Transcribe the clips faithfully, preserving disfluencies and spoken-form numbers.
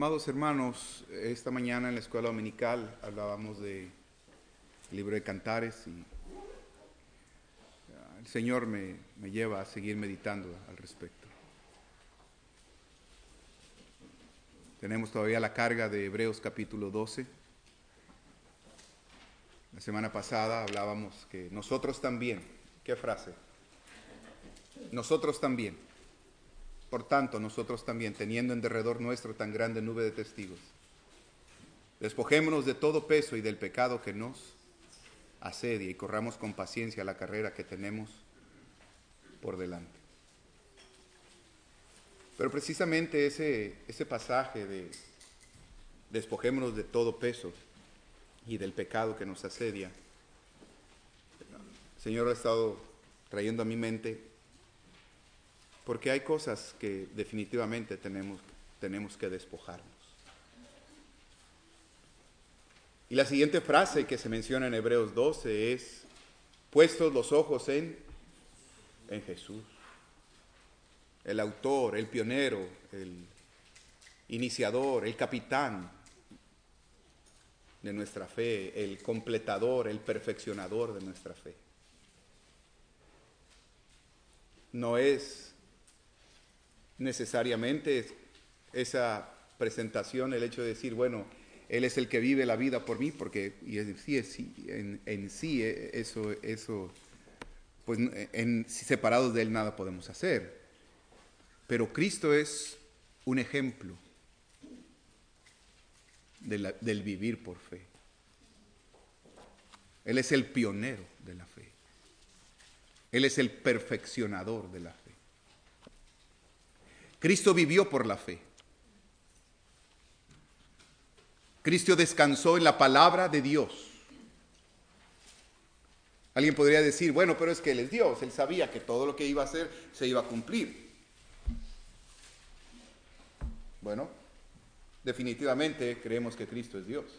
Amados hermanos, esta mañana en la escuela dominical hablábamos del libro de Cantares y el Señor me, me lleva a seguir meditando al respecto. Tenemos todavía la carga de Hebreos capítulo doce. La semana pasada hablábamos que nosotros también, ¿qué frase? Nosotros también. Por tanto, nosotros también, teniendo en derredor nuestro tan grande nube de testigos, despojémonos de todo peso y del pecado que nos asedia y corramos con paciencia la carrera que tenemos por delante. Pero precisamente ese, ese pasaje de despojémonos de todo peso y del pecado que nos asedia, el Señor ha estado trayendo a mi mente, porque hay cosas que definitivamente tenemos, tenemos que despojarnos. Y la siguiente frase que se menciona en Hebreos doce es, puestos los ojos en, en Jesús, el autor, el pionero, el iniciador, el capitán de nuestra fe, el completador, el perfeccionador de nuestra fe. No es necesariamente esa presentación el hecho de decir, bueno, Él es el que vive la vida por mí, porque y en sí, en, en sí eso, eso, pues en, separados de Él nada podemos hacer. Pero Cristo es un ejemplo de la, del vivir por fe. Él es el pionero de la fe. Él es el perfeccionador de la fe. Cristo vivió por la fe. Cristo descansó en la palabra de Dios. Alguien podría decir, bueno, pero es que Él es Dios. Él sabía que todo lo que iba a hacer se iba a cumplir. Bueno, definitivamente creemos que Cristo es Dios.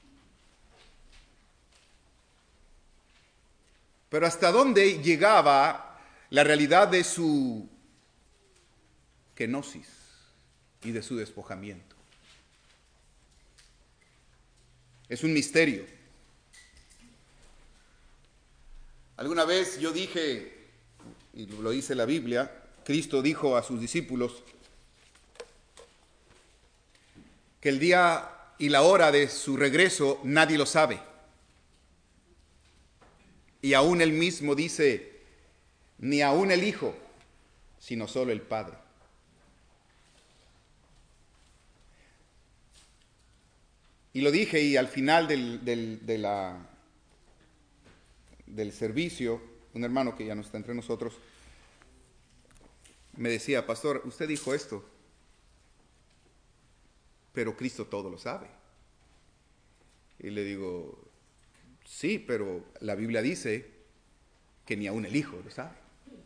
Pero ¿hasta dónde llegaba la realidad de su kenosis y de su despojamiento? Es un misterio. Alguna vez yo dije, y lo dice la Biblia, Cristo dijo a sus discípulos que el día y la hora de su regreso nadie lo sabe. Y aún él mismo dice, ni aún el Hijo, sino solo el Padre. Y lo dije, y al final del, del, de la, del servicio, un hermano que ya no está entre nosotros, me decía, pastor, usted dijo esto, pero Cristo todo lo sabe. Y le digo, sí, pero la Biblia dice que ni aún el Hijo lo sabe.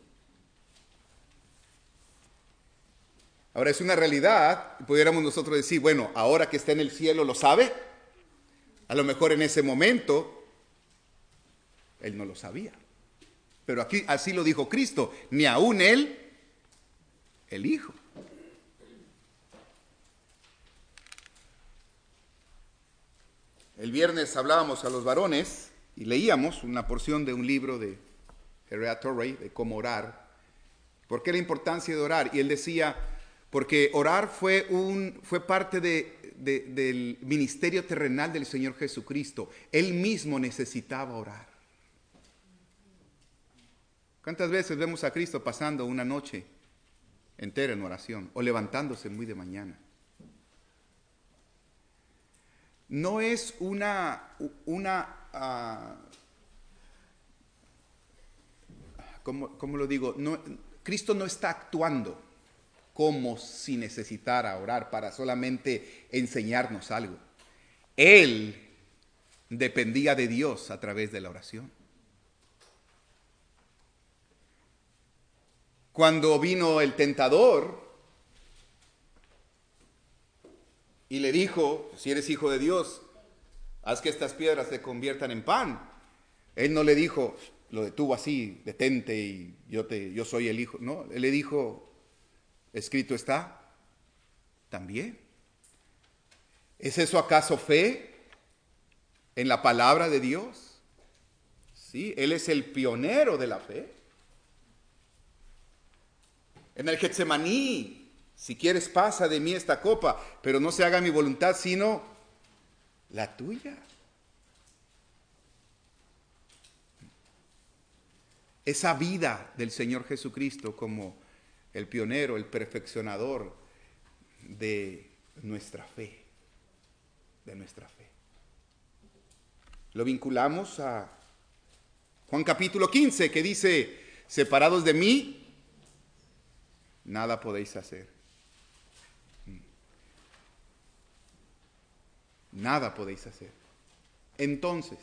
Ahora es una realidad, pudiéramos nosotros decir, bueno, ahora que está en el cielo lo sabe. A lo mejor en ese momento Él no lo sabía. Pero aquí así lo dijo Cristo, ni aún Él, el Hijo. El viernes hablábamos a los varones y leíamos una porción de un libro de Herrera Torrey, de cómo orar. ¿Por qué la importancia de orar? Y él decía, porque orar fue, un, fue parte de, de, del ministerio terrenal del Señor Jesucristo. Él mismo necesitaba orar. ¿Cuántas veces vemos a Cristo pasando una noche entera en oración o levantándose muy de mañana? No es una, una uh, ¿cómo, cómo lo digo? No, Cristo no está actuando como si necesitara orar para solamente enseñarnos algo. Él dependía de Dios a través de la oración. Cuando vino el tentador y le dijo, si eres hijo de Dios, haz que estas piedras se conviertan en pan. Él no le dijo, lo detuvo así, detente y yo, te, yo soy el hijo. No, él le dijo, escrito está, también. ¿Es eso acaso fe en la palabra de Dios? Sí, Él es el pionero de la fe. En el Getsemaní, si quieres pasa de mí esta copa, pero no se haga mi voluntad sino la tuya. Esa vida del Señor Jesucristo como el pionero, el perfeccionador de nuestra fe, de nuestra fe. Lo vinculamos a Juan capítulo quince, que dice, separados de mí, nada podéis hacer. Nada podéis hacer. Entonces,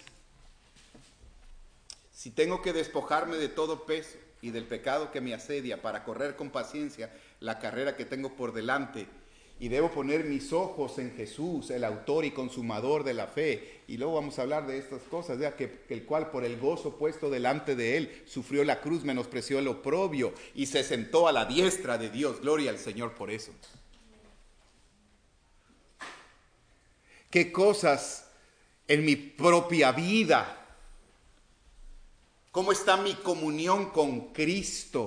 si tengo que despojarme de todo peso y del pecado que me asedia para correr con paciencia la carrera que tengo por delante, y debo poner mis ojos en Jesús, el autor y consumador de la fe, y luego vamos a hablar de estas cosas, ¿ya? Que, que el cual por el gozo puesto delante de él sufrió la cruz, menospreció el oprobio y se sentó a la diestra de Dios. Gloria al Señor por eso. ¿Qué cosas en mi propia vida? ¿Cómo está mi comunión con Cristo?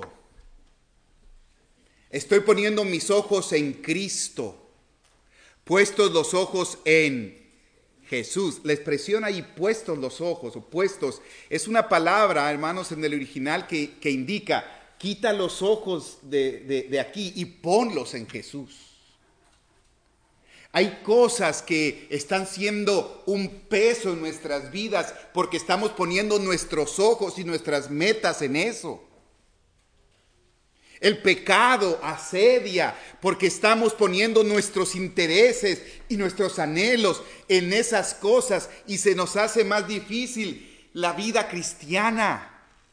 Estoy poniendo mis ojos en Cristo, puestos los ojos en Jesús. La expresión ahí, puestos los ojos o puestos, es una palabra, hermanos, en el original que, que indica, quita los ojos de, de, de aquí y ponlos en Jesús. Hay cosas que están siendo un peso en nuestras vidas porque estamos poniendo nuestros ojos y nuestras metas en eso. El pecado asedia porque estamos poniendo nuestros intereses y nuestros anhelos en esas cosas y se nos hace más difícil la vida cristiana.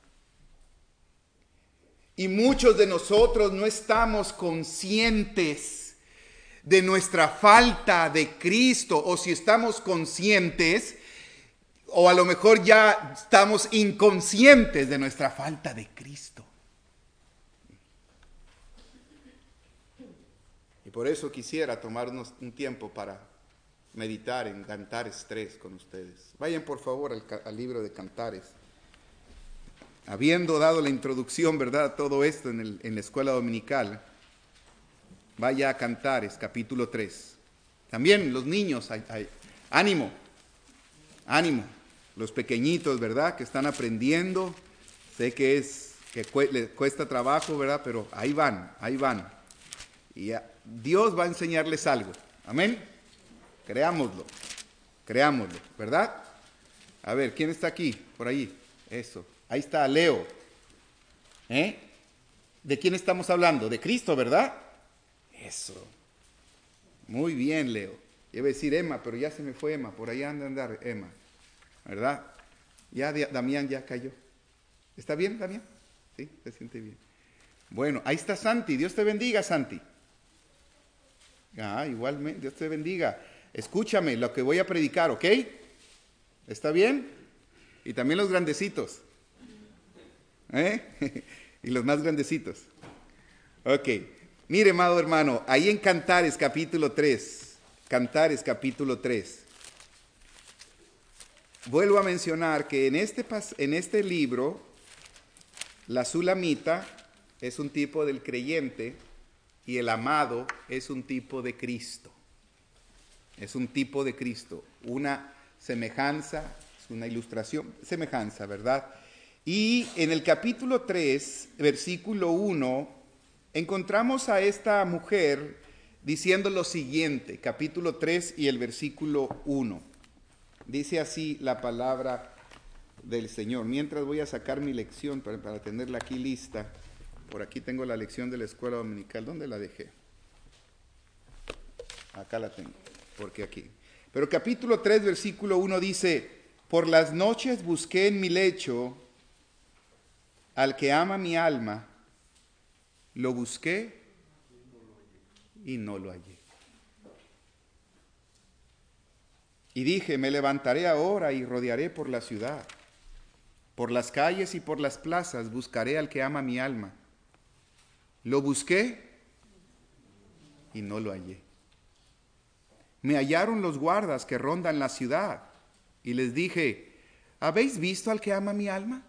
Y muchos de nosotros no estamos conscientes de nuestra falta de Cristo, o si estamos conscientes, o a lo mejor ya estamos inconscientes de nuestra falta de Cristo. Y por eso quisiera tomarnos un tiempo para meditar en Cantares tres con ustedes. Vayan por favor al, al libro de Cantares. Habiendo dado la introducción, ¿verdad?, a todo esto en, el, en la escuela dominical, vaya a Cantares, capítulo tres. También los niños, hay, hay, ánimo, ánimo. Los pequeñitos, ¿verdad?, que están aprendiendo. Sé que es que cu- les cuesta trabajo, ¿verdad?, pero ahí van, ahí van. Y ya, Dios va a enseñarles algo. Amén. Creámoslo, creámoslo, ¿verdad? A ver, ¿quién está aquí? Por ahí. Eso. Ahí está Leo. ¿Eh? ¿De quién estamos hablando? De Cristo, ¿verdad? Eso. Muy bien, Leo. Iba a decir Emma, pero ya se me fue Emma. Por ahí anda a andar Emma. ¿Verdad? Ya Damián ya cayó. ¿Está bien, Damián? Sí, se siente bien. Bueno, ahí está Santi. Dios te bendiga, Santi. Ah, igualmente, Dios te bendiga. Escúchame lo que voy a predicar, ¿ok? ¿Está bien? Y también los grandecitos. ¿Eh? Y los más grandecitos. Ok. Mire, amado hermano, ahí en Cantares capítulo tres, Cantares capítulo tres, vuelvo a mencionar que en este, en este libro, la sulamita es un tipo del creyente y el amado es un tipo de Cristo. Es un tipo de Cristo, una semejanza, es una ilustración, semejanza, ¿verdad? Y en el capítulo tres, versículo uno, encontramos a esta mujer diciendo lo siguiente, capítulo tres y el versículo uno. Dice así la palabra del Señor. Mientras voy a sacar mi lección para, para tenerla aquí lista. Por aquí tengo la lección de la escuela dominical. ¿Dónde la dejé? Acá la tengo, porque aquí. Pero capítulo tres, versículo uno dice, por las noches busqué en mi lecho al que ama mi alma, lo busqué y no lo hallé. Y dije, me levantaré ahora y rodearé por la ciudad, por las calles y por las plazas, buscaré al que ama mi alma. Lo busqué y no lo hallé. me hallaron los guardas que rondan la ciudad, y les dije, ¿habéis visto al que ama mi alma?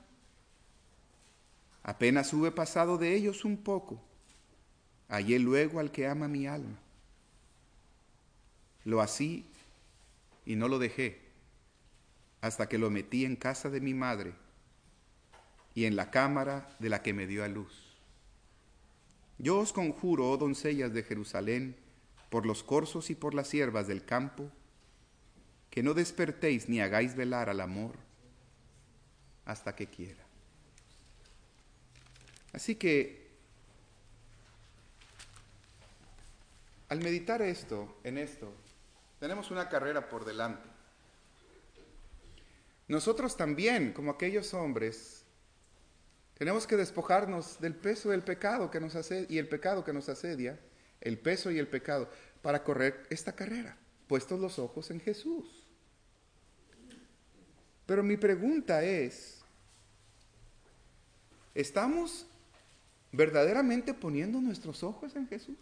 Apenas hube pasado de ellos un poco, hallé luego al que ama mi alma. Lo así y no lo dejé, hasta que lo metí en casa de mi madre y en la cámara de la que me dio a luz. Yo os conjuro, oh doncellas de Jerusalén, por los corzos y por las siervas del campo, que no despertéis ni hagáis velar al amor hasta que quiera. Así que, al meditar esto, en esto, tenemos una carrera por delante. Nosotros también, como aquellos hombres, tenemos que despojarnos del peso del pecado que nos asedia, y el pecado que nos asedia, el peso y el pecado, para correr esta carrera, puestos los ojos en Jesús. Pero mi pregunta es, ¿estamos verdaderamente poniendo nuestros ojos en Jesús?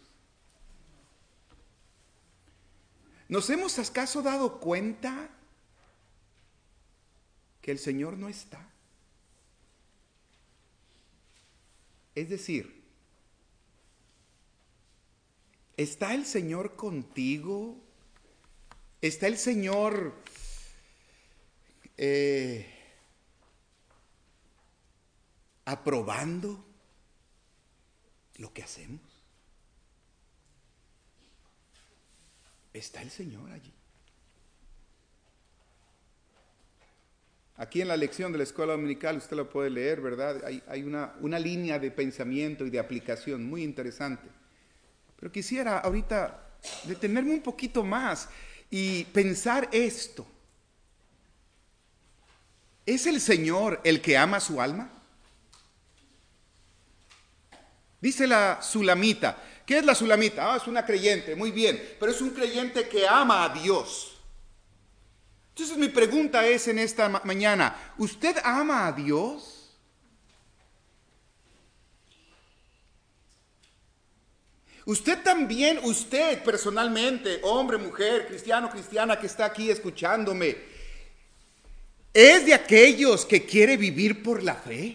¿Nos hemos acaso dado cuenta que el Señor no está? Es decir, ¿está el Señor contigo? ¿Está el Señor eh, aprobando lo que hacemos? ¿Está el Señor allí? Aquí en la lección de la escuela dominical, usted lo puede leer, ¿verdad? Hay, hay una, una línea de pensamiento y de aplicación muy interesante. Pero quisiera ahorita detenerme un poquito más y pensar esto. ¿Es el Señor el que ama su alma? Dice la Sulamita. ¿Qué es la Sulamita? Ah, es una creyente, muy bien, pero es un creyente que ama a Dios. Entonces mi pregunta es en esta ma- mañana, ¿usted ama a Dios? Usted también, usted personalmente, hombre, mujer, cristiano, cristiana que está aquí escuchándome, ¿es de aquellos que quiere vivir por la fe?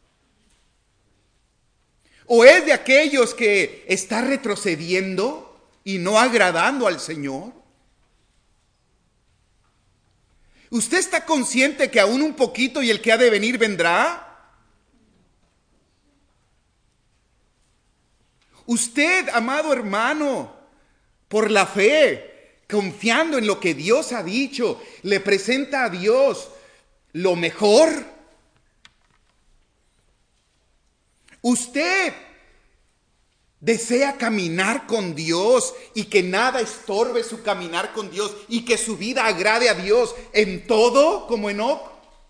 ¿O es de aquellos que está retrocediendo y no agradando al Señor? ¿Usted está consciente que aún un poquito y el que ha de venir vendrá? Usted, amado hermano, por la fe, confiando en lo que Dios ha dicho, le presenta a Dios lo mejor. Usted desea caminar con Dios y que nada estorbe su caminar con Dios y que su vida agrade a Dios en todo, como Enoc.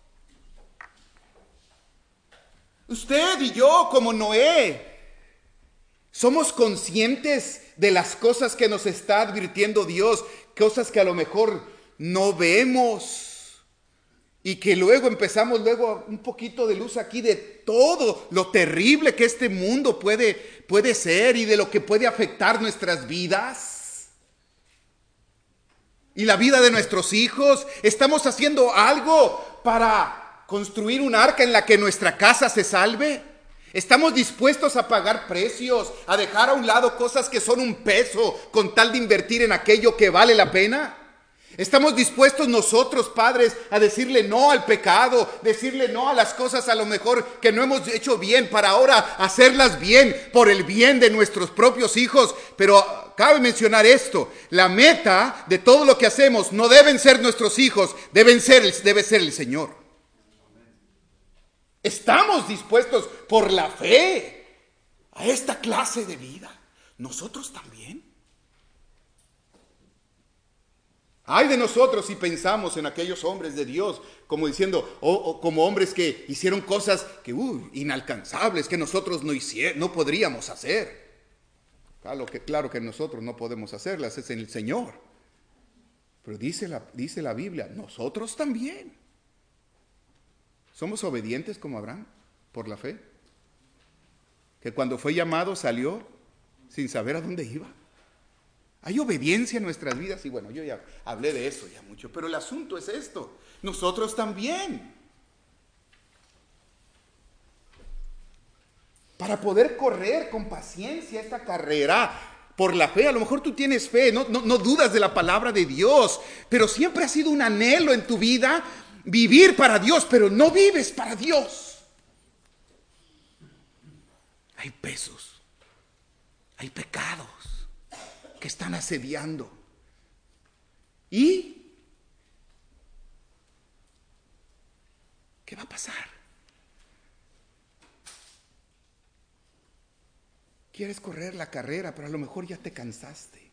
Usted y yo, como Noé, somos conscientes de las cosas que nos está advirtiendo Dios, cosas que a lo mejor no vemos. Y que luego empezamos luego un poquito de luz aquí de todo lo terrible que este mundo puede, puede ser y de lo que puede afectar nuestras vidas. Y la vida de nuestros hijos. Estamos haciendo algo para construir un arca en la que nuestra casa se salve. Estamos dispuestos a pagar precios, a dejar a un lado cosas que son un peso con tal de invertir en aquello que vale la pena. Estamos dispuestos nosotros, padres, a decirle no al pecado, decirle no a las cosas a lo mejor que no hemos hecho bien para ahora hacerlas bien por el bien de nuestros propios hijos. Pero cabe mencionar esto, la meta de todo lo que hacemos no deben ser nuestros hijos, deben ser, debe ser el Señor. Estamos dispuestos por la fe a esta clase de vida. Nosotros también. Ay de nosotros si pensamos en aquellos hombres de Dios, como diciendo, o, o como hombres que hicieron cosas que uh, inalcanzables, que nosotros no, hicier, no podríamos hacer. Claro que, claro que nosotros no podemos hacerlas, es en el Señor. Pero dice la, dice la Biblia, nosotros también. ¿Somos obedientes como Abraham por la fe? Que cuando fue llamado salió sin saber a dónde iba. Hay obediencia en nuestras vidas y bueno, yo ya hablé de eso ya mucho, pero el asunto es esto, nosotros también. Para poder correr con paciencia esta carrera por la fe, a lo mejor tú tienes fe, no, no, no dudas de la palabra de Dios, pero siempre ha sido un anhelo en tu vida vivir para Dios, pero no vives para Dios. Hay pesos, hay pecados que están asediando. ¿Y qué va a pasar? Quieres correr la carrera, pero a lo mejor ya te cansaste.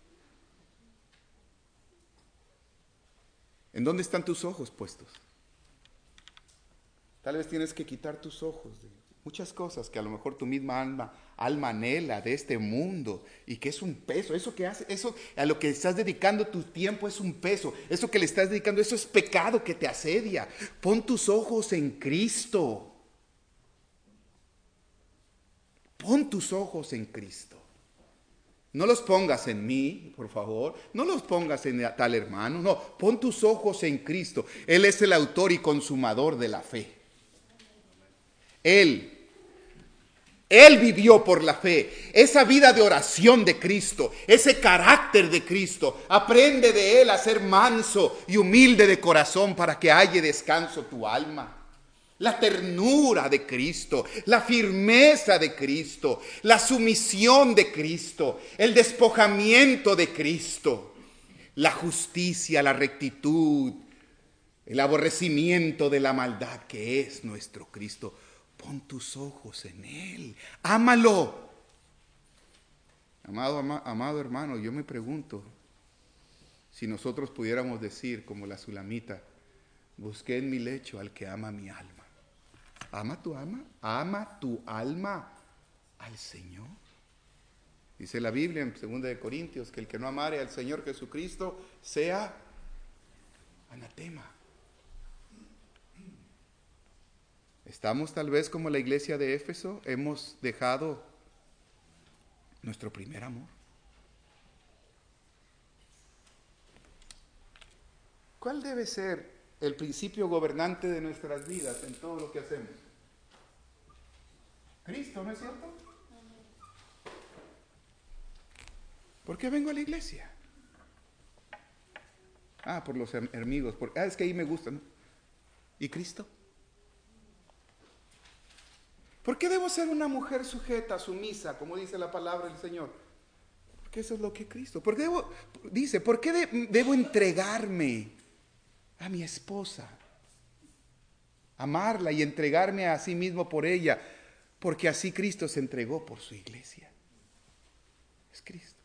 ¿En dónde están tus ojos puestos? Tal vez tienes que quitar tus ojos de muchas cosas que a lo mejor tu misma alma, alma anhela de este mundo y que es un peso. Eso que hace, eso a lo que estás dedicando tu tiempo es un peso. Eso que le estás dedicando, eso es pecado que te asedia. Pon tus ojos en Cristo. Pon tus ojos en Cristo. No los pongas en mí, por favor. No los pongas en tal hermano. No, pon tus ojos en Cristo. Él es el autor y consumador de la fe. Él, Él vivió por la fe. Esa vida de oración de Cristo, ese carácter de Cristo. Aprende de Él a ser manso y humilde de corazón para que haya descanso tu alma. La ternura de Cristo, la firmeza de Cristo, la sumisión de Cristo, el despojamiento de Cristo, la justicia, la rectitud, el aborrecimiento de la maldad que es nuestro Cristo. Pon tus ojos en Él, ámalo. Amado, ama, amado hermano, yo me pregunto si nosotros pudiéramos decir como la Sulamita, busqué en mi lecho al que ama mi alma. ¿Ama tu alma? ¿Ama tu alma al Señor? Dice la Biblia en segunda de Corintios que el que no amare al Señor Jesucristo sea anatema. Estamos tal vez como la iglesia de Éfeso, hemos dejado nuestro primer amor. ¿Cuál debe ser el principio gobernante de nuestras vidas en todo lo que hacemos? Cristo, ¿no es cierto? ¿Por qué vengo a la iglesia? Ah, por los amigos. Por, ah, es que ahí me gusta, ¿no? ¿Y Cristo? ¿Por qué debo ser una mujer sujeta, sumisa, como dice la palabra del Señor? Porque eso es lo que Cristo. ¿Por qué debo, dice, ¿por qué de, debo entregarme a mi esposa? Amarla y entregarme a sí mismo por ella. Porque así Cristo se entregó por su iglesia. Es Cristo.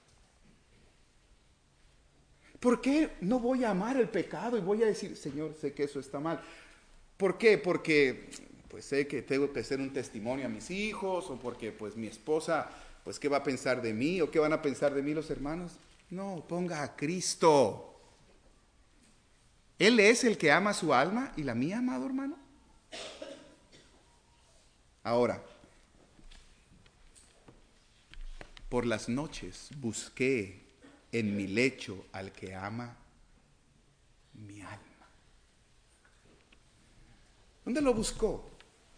¿Por qué no voy a amar el pecado y voy a decir, Señor, sé que eso está mal? ¿Por qué? Porque pues sé que tengo que hacer un testimonio a mis hijos, o porque pues mi esposa, pues qué va a pensar de mí, o qué van a pensar de mí los hermanos. No, ponga a Cristo. Él es el que ama su alma y la mía, amado hermano. Ahora, por las noches busqué en mi lecho al que ama mi alma. ¿Dónde lo buscó?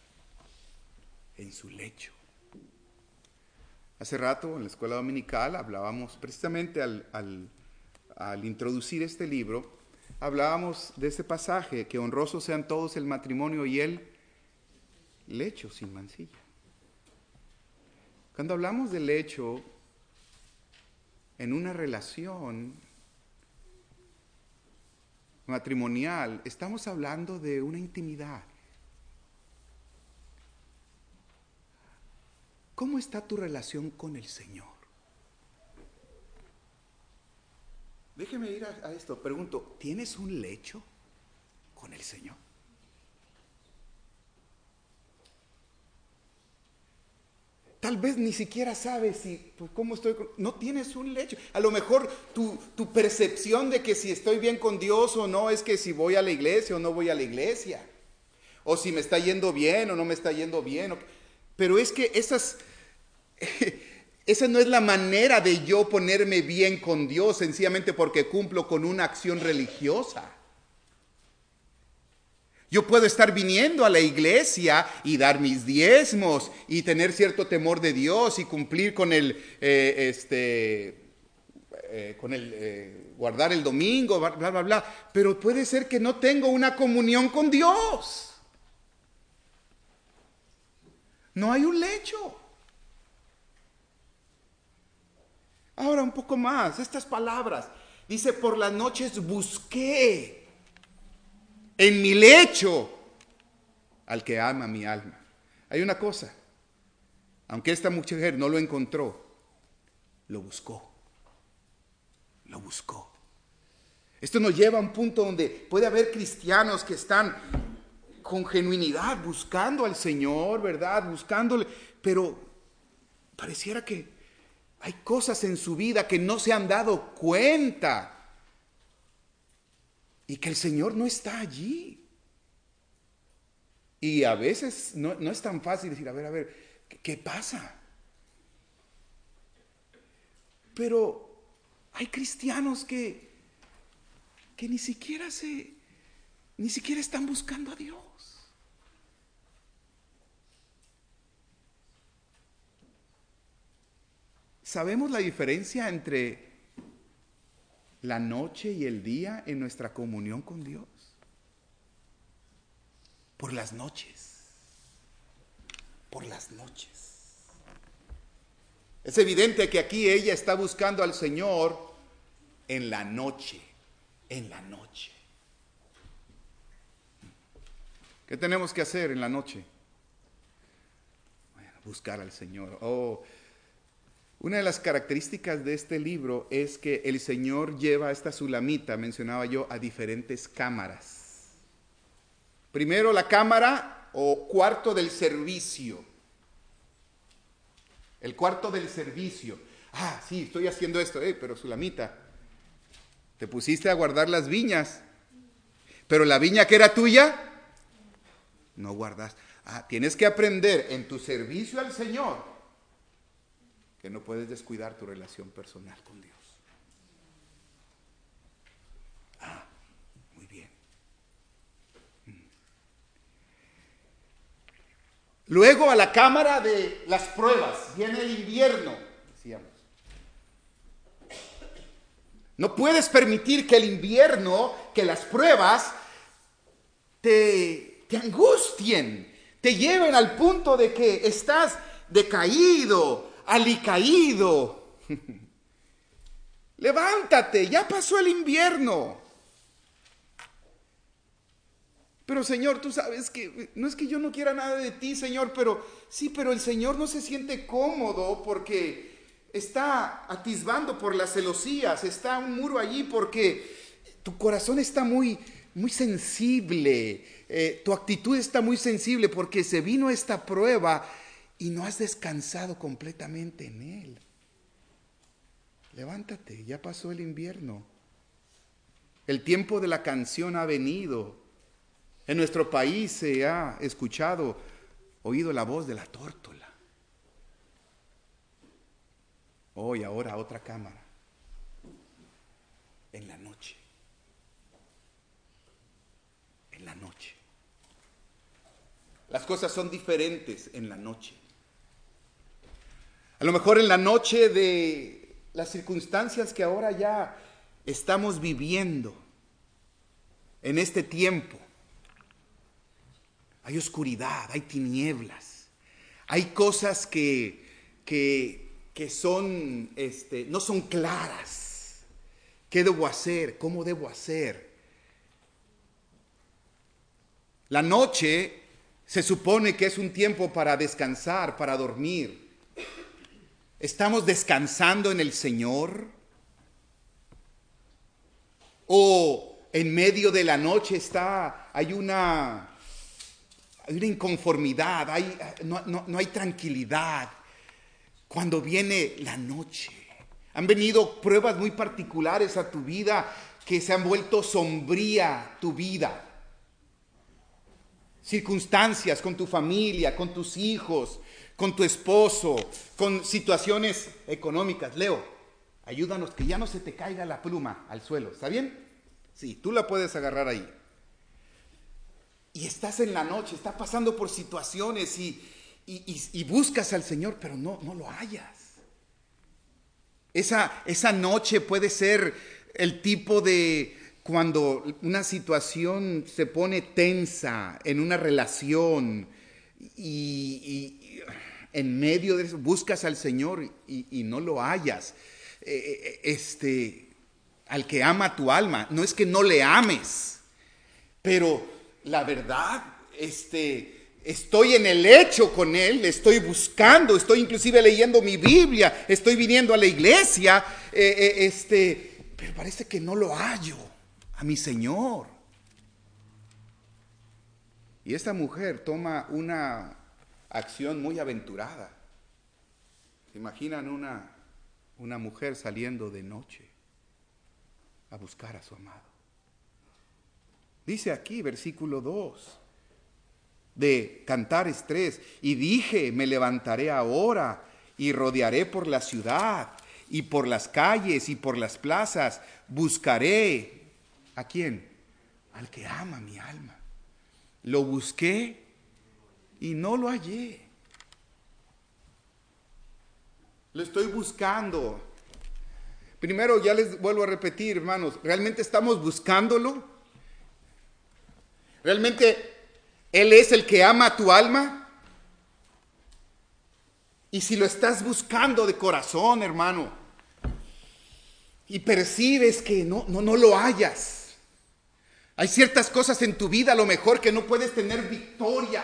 En su lecho. Hace rato en la escuela dominical hablábamos precisamente al, al, al introducir este libro, hablábamos de ese pasaje, que honrosos sean todos el matrimonio y el lecho sin mancilla. Cuando hablamos del lecho en una relación matrimonial, estamos hablando de una intimidad. ¿Cómo está tu relación con el Señor? Déjeme ir a, a esto. Pregunto, ¿tienes un lecho con el Señor? Tal vez ni siquiera sabes si, pues, cómo estoy. Con, no tienes un lecho. A lo mejor tu, tu percepción de que si estoy bien con Dios o no es que si voy a la iglesia o no voy a la iglesia. O si me está yendo bien o no me está yendo bien. O, pero es que esas, esa no es la manera de yo ponerme bien con Dios, sencillamente porque cumplo con una acción religiosa. Yo puedo estar viniendo a la iglesia y dar mis diezmos y tener cierto temor de Dios y cumplir con el, eh, este, eh, con el eh, guardar el domingo, bla, bla, bla, bla. Pero puede ser que no tengo una comunión con Dios. No hay un lecho. Ahora un poco más, estas palabras. Dice, por las noches busqué en mi lecho al que ama mi alma. Hay una cosa, aunque esta mujer no lo encontró, lo buscó. Lo buscó. Esto nos lleva a un punto donde puede haber cristianos que están con genuinidad buscando al Señor, ¿verdad? Buscándole, pero pareciera que hay cosas en su vida que no se han dado cuenta. Y que el Señor no está allí. Y a veces no, no es tan fácil decir, a ver, a ver, ¿qué, qué pasa? Pero hay cristianos que, que ni siquiera se, ni siquiera están buscando a Dios. ¿Sabemos la diferencia entre la noche y el día en nuestra comunión con Dios? Por las noches. Por las noches. Es evidente que aquí ella está buscando al Señor en la noche. En la noche. ¿Qué tenemos que hacer en la noche? Bueno, buscar al Señor. Oh, una de las características de este libro es que el Señor lleva a esta sulamita, mencionaba yo, a diferentes cámaras. Primero la cámara o cuarto del servicio. El cuarto del servicio. Ah, sí, estoy haciendo esto. Eh, pero sulamita, te pusiste a guardar las viñas. Pero la viña que era tuya, no guardas. Ah, tienes que aprender en tu servicio al Señor que no puedes descuidar tu relación personal con Dios. Ah, muy bien. Luego a la cámara de las pruebas viene el invierno, decíamos. No puedes permitir que el invierno, que las pruebas te, te angustien, te lleven al punto de que estás decaído, alicaído. Levántate, ya pasó el invierno. Pero Señor, tú sabes que no es que yo no quiera nada de ti, Señor, pero sí, pero el Señor no se siente cómodo porque está atisbando por las celosías, está un muro allí porque tu corazón está muy, muy sensible, eh, tu actitud está muy sensible porque se vino esta prueba y no has descansado completamente en Él. Levántate, ya pasó el invierno. El tiempo de la canción ha venido. En nuestro país se ha escuchado, oído la voz de la tórtola. Hoy, ahora, otra cámara. En la noche. En la noche. Las cosas son diferentes en la noche. A lo mejor en la noche de las circunstancias que ahora ya estamos viviendo, en este tiempo, hay oscuridad, hay tinieblas, hay cosas que, que, que son, este, no son claras. ¿Qué debo hacer? ¿Cómo debo hacer? La noche se supone que es un tiempo para descansar, para dormir. ¿Estamos descansando en el Señor? ¿O en medio de la noche está, hay una, hay una inconformidad, hay, no, no, no hay tranquilidad? Cuando viene la noche, han venido pruebas muy particulares a tu vida que se han vuelto sombría tu vida. Circunstancias con tu familia, con tus hijos, con tu esposo, con situaciones económicas. Leo, ayúdanos que ya no se te caiga la pluma al suelo, ¿está bien? Sí, tú la puedes agarrar ahí. Y estás en la noche, estás pasando por situaciones y, y, y, y buscas al Señor, pero no, no lo hallas. Esa, esa noche puede ser el tipo de cuando una situación se pone tensa en una relación y, y en medio de eso buscas al Señor y, y no lo hallas. Eh, este, al que ama tu alma, no es que no le ames, pero la verdad, este... estoy en el hecho con Él, estoy buscando, estoy inclusive leyendo mi Biblia, estoy viniendo a la iglesia, eh, eh, este, pero parece que no lo hallo a mi Señor. Y esta mujer toma una acción muy aventurada. ¿Se imaginan una, una mujer saliendo de noche a buscar a su amado? Dice aquí, versículo dos. De Cantares tres, y dije, me levantaré ahora y rodearé por la ciudad y por las calles y por las plazas, buscaré, ¿a quién? Al que ama mi alma. Lo busqué y no lo hallé. Lo estoy buscando. Primero, ya les vuelvo a repetir, hermanos, ¿realmente estamos buscándolo? ¿Realmente Él es el que ama a tu alma? Y si lo estás buscando de corazón, hermano, y percibes que no, no, no lo hallas, hay ciertas cosas en tu vida a lo mejor que no puedes tener victoria,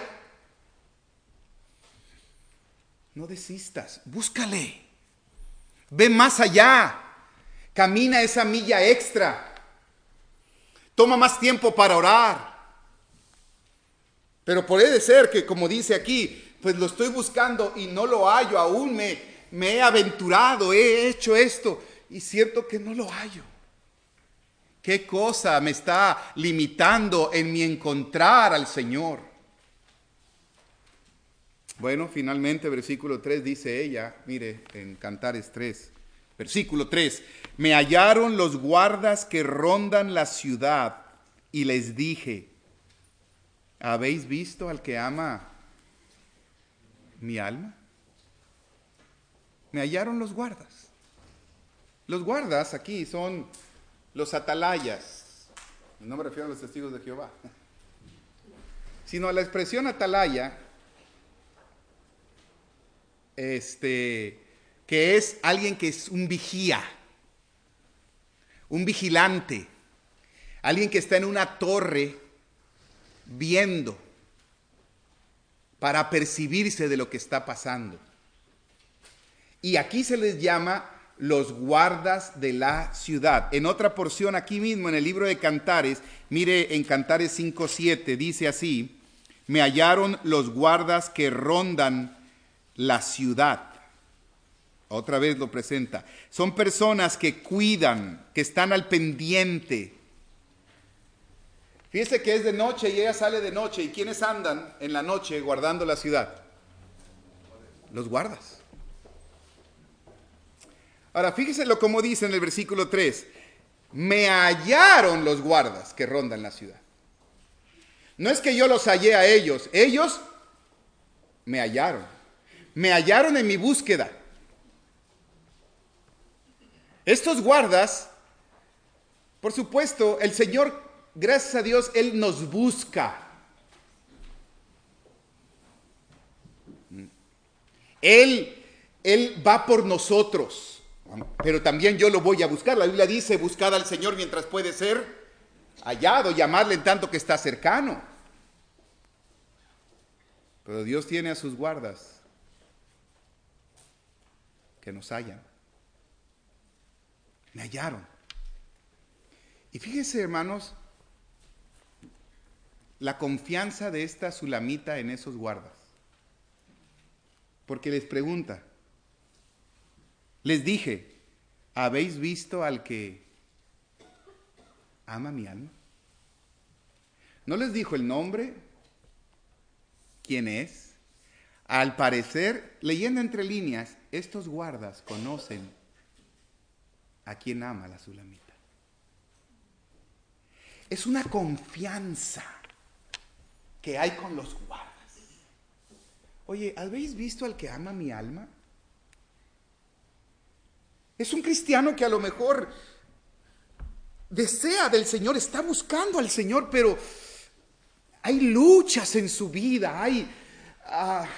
no desistas, búscale, ve más allá, camina esa milla extra, toma más tiempo para orar. Pero puede ser que, como dice aquí, pues lo estoy buscando y no lo hallo, aún me, me he aventurado, he hecho esto, y cierto que no lo hallo. ¿Qué cosa me está limitando en mi encontrar al Señor? Bueno, finalmente versículo tres dice ella, mire, en Cantares tres, versículo tres, me hallaron los guardas que rondan la ciudad y les dije, ¿habéis visto al que ama mi alma? Me hallaron los guardas. Los guardas aquí son los atalayas. No me refiero a los testigos de Jehová, sino a la expresión atalaya, este, que es alguien que es un vigía, un vigilante, alguien que está en una torre viendo para percibirse de lo que está pasando. Y aquí se les llama los guardas de la ciudad. En otra porción aquí mismo en el libro de Cantares, mire en Cantares cinco siete, dice así, me hallaron los guardas que rondan la ciudad. Otra vez lo presenta. Son personas que cuidan, que están al pendiente. Fíjese que es de noche y ella sale de noche. ¿Y quiénes andan en la noche guardando la ciudad? Los guardas. Ahora, fíjese lo como dice en el versículo tres. Me hallaron los guardas que rondan la ciudad. No es que yo los hallé a ellos. Ellos me hallaron. Me hallaron en mi búsqueda. Estos guardas, por supuesto, el Señor, gracias a Dios, Él nos busca. Él, Él va por nosotros. Pero también yo lo voy a buscar. La Biblia dice, buscad al Señor mientras puede ser hallado, llamadle en tanto que está cercano. Pero Dios tiene a sus guardas que nos hallan. Me hallaron. Y fíjense, hermanos, la confianza de esta sulamita en esos guardas. Porque les pregunta, les dije, ¿habéis visto al que ama mi alma? No les dijo el nombre, quién es. Al parecer, leyendo entre líneas, estos guardas conocen a quien ama a la sulamita. Es una confianza que hay con los guardas. Oye, ¿habéis visto al que ama mi alma? Es un cristiano que a lo mejor desea del Señor, está buscando al Señor, pero hay luchas en su vida, hay... Uh,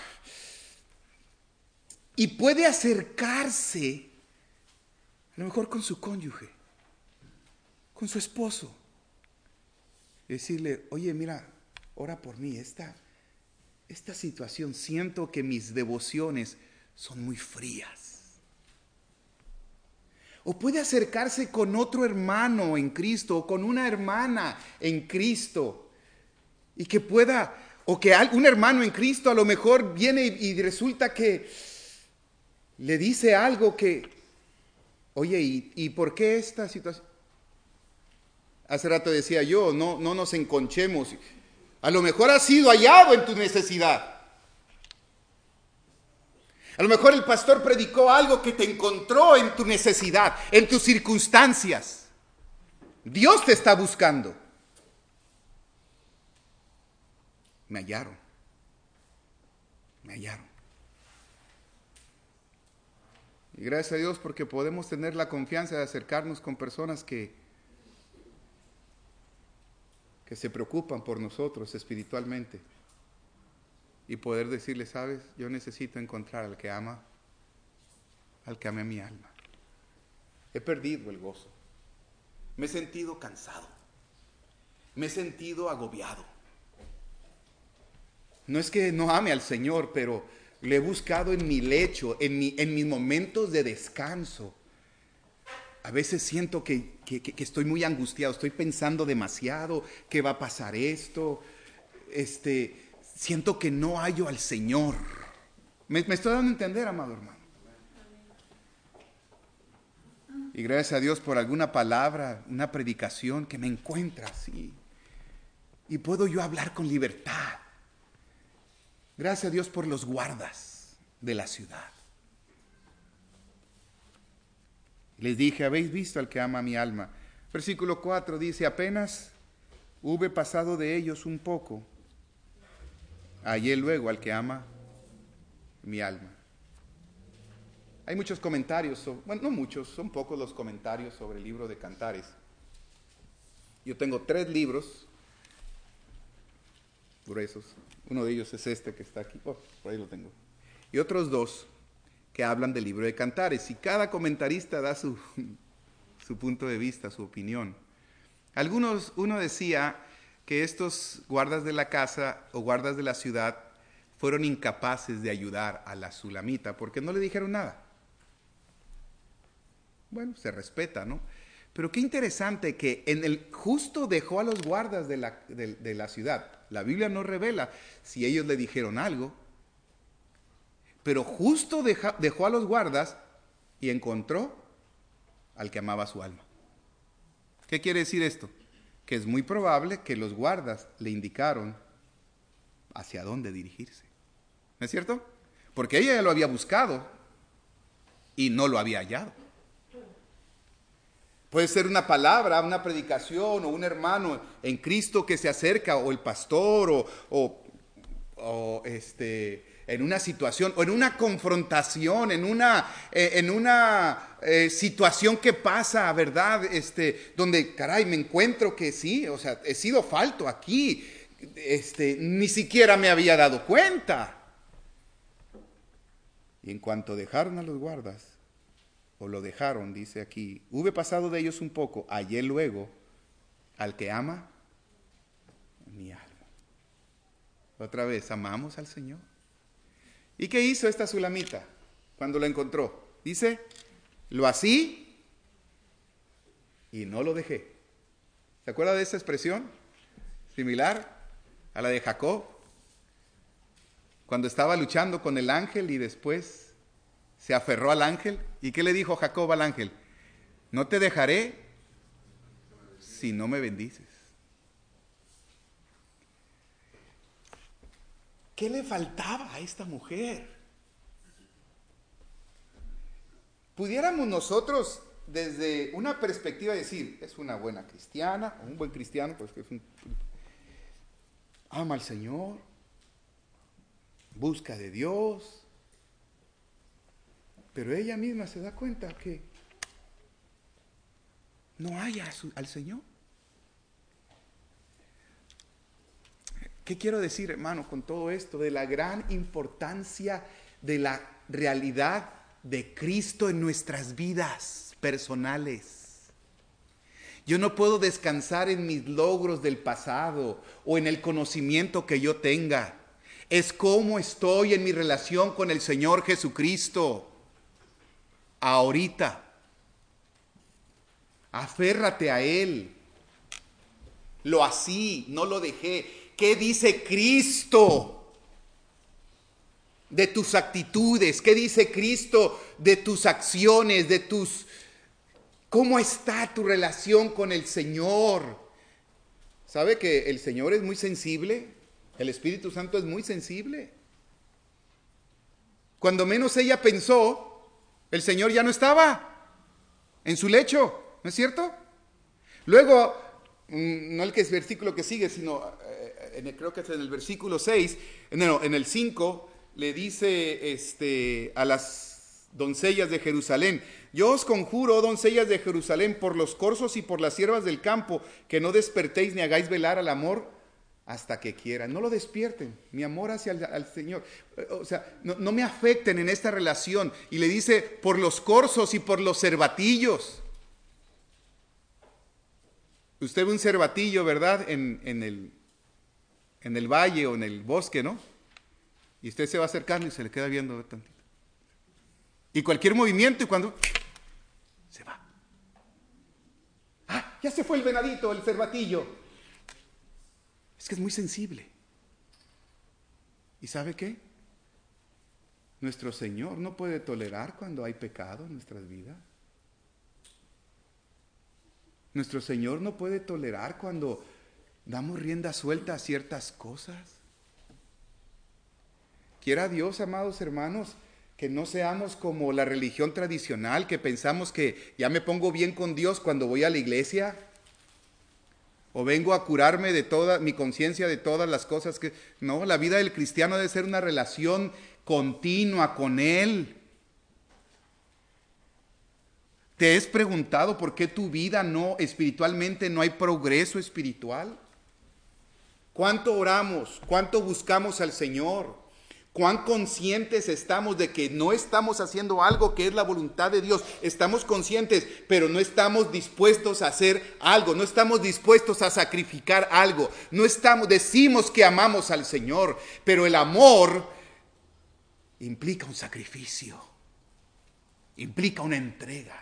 y puede acercarse, a lo mejor con su cónyuge, con su esposo, y decirle, oye, mira, ora por mí, esta, esta situación, siento que mis devociones son muy frías. O puede acercarse con otro hermano en Cristo, o con una hermana en Cristo, y que pueda, o que un hermano en Cristo a lo mejor viene y, y resulta que le dice algo que, oye, ¿y, ¿y por qué esta situación? Hace rato decía yo, no, no nos enconchemos. A lo mejor has sido hallado en tu necesidad. A lo mejor el pastor predicó algo que te encontró en tu necesidad, en tus circunstancias. Dios te está buscando. Me hallaron. Me hallaron. Y gracias a Dios porque podemos tener la confianza de acercarnos con personas que, que se preocupan por nosotros espiritualmente. Y poder decirle, sabes, yo necesito encontrar al que ama, al que ame mi alma. He perdido el gozo. Me he sentido cansado. Me he sentido agobiado. No es que no ame al Señor, pero le he buscado en mi lecho, en, mi, en mis momentos de descanso. A veces siento que, que, que estoy muy angustiado, estoy pensando demasiado, ¿qué va a pasar esto? Este, siento que no hallo al Señor. ¿Me, me estoy dando a entender, amado hermano? Y gracias a Dios por alguna palabra, una predicación que me encuentra así. Y puedo yo hablar con libertad. Gracias a Dios por los guardas de la ciudad. Les dije, ¿habéis visto al que ama mi alma? Versículo cuatro dice, apenas hube pasado de ellos un poco, hallé luego al que ama mi alma. Hay muchos comentarios, sobre, bueno, no muchos, son pocos los comentarios sobre el libro de Cantares. Yo tengo tres libros gruesos. Uno de ellos es este que está aquí. Oh, por ahí lo tengo. Y otros dos que hablan del libro de Cantares. Y cada comentarista da su, su punto de vista, su opinión. Algunos, uno decía que estos guardas de la casa o guardas de la ciudad fueron incapaces de ayudar a la sulamita porque no le dijeron nada. Bueno, se respeta, ¿no? Pero qué interesante que en el justo dejó a los guardas de la, de, de la ciudad. La Biblia no revela si ellos le dijeron algo, pero justo deja, dejó a los guardas y encontró al que amaba su alma. ¿Qué quiere decir esto? Que es muy probable que los guardas le indicaron hacia dónde dirigirse. ¿No es cierto? Porque ella ya lo había buscado y no lo había hallado. Puede ser una palabra, una predicación o un hermano en Cristo que se acerca, o el pastor, o, o, o este, en una situación, o en una confrontación, en una, eh, en una eh, situación que pasa, ¿verdad? Este, donde, caray, me encuentro que sí, o sea, he sido falto aquí, este, ni siquiera me había dado cuenta. Y en cuanto dejaron a los guardas, o lo dejaron, dice aquí, hube pasado de ellos un poco, hallé luego al que ama mi alma. Otra vez, amamos al Señor. ¿Y qué hizo esta sulamita cuando lo encontró? Dice, lo así y no lo dejé. ¿Se acuerda de esa expresión? Similar a la de Jacob, cuando estaba luchando con el ángel y después se aferró al ángel. ¿Y qué le dijo Jacob al ángel? No te dejaré si no me bendices. ¿qué le faltaba a esta mujer? Pudiéramos nosotros desde una perspectiva decir, es una buena cristiana, o un buen cristiano, pues que es un, ama al Señor, busca de Dios, pero ella misma se da cuenta que no haya a su, al Señor. ¿Qué quiero decir, hermano, con todo esto? De la gran importancia de la realidad de Cristo en nuestras vidas personales. Yo no puedo descansar en mis logros del pasado o en el conocimiento que yo tenga. Es cómo estoy en mi relación con el Señor Jesucristo ahorita. Aférrate a Él. Lo así, no lo dejé. ¿Qué dice Cristo de tus actitudes? ¿Qué dice Cristo de tus acciones, de tus... ¿Cómo está tu relación con el Señor? ¿Sabe que el Señor es muy sensible? El Espíritu Santo es muy sensible. Cuando menos ella pensó, el Señor ya no estaba en su lecho, ¿no es cierto? Luego, no el que es versículo que sigue, sino eh, en el, creo que es en el versículo seis, no, en el cinco, le dice este, a las doncellas de Jerusalén: yo os conjuro, doncellas de Jerusalén, por los corzos y por las siervas del campo, que no despertéis ni hagáis velar al amor hasta que quieran. No lo despierten, mi amor hacia el al Señor. O sea, no, no me afecten en esta relación. Y le dice, por los corzos y por los cervatillos. Usted ve un cervatillo, ¿verdad? En, en, el, en el valle o en el bosque, ¿no? Y usted se va acercando y se le queda viendo tantito. Y cualquier movimiento, y cuando se va. Ah, ya se fue el venadito, el cervatillo. Es que es muy sensible. ¿Y sabe qué? Nuestro Señor no puede tolerar cuando hay pecado en nuestras vidas. Nuestro Señor no puede tolerar cuando damos rienda suelta a ciertas cosas. Quiera Dios, amados hermanos, que no seamos como la religión tradicional, que pensamos que ya me pongo bien con Dios cuando voy a la iglesia, o vengo a curarme de toda mi conciencia de todas las cosas que... No, la vida del cristiano debe ser una relación continua con Él. ¿Te has preguntado por qué tu vida no, espiritualmente no hay progreso espiritual? ¿Cuánto oramos? ¿Cuánto buscamos al Señor? ¿Cuán conscientes estamos de que no estamos haciendo algo que es la voluntad de Dios? Estamos conscientes, pero no estamos dispuestos a hacer algo, no estamos dispuestos a sacrificar algo. No estamos, decimos que amamos al Señor, pero el amor implica un sacrificio, implica una entrega.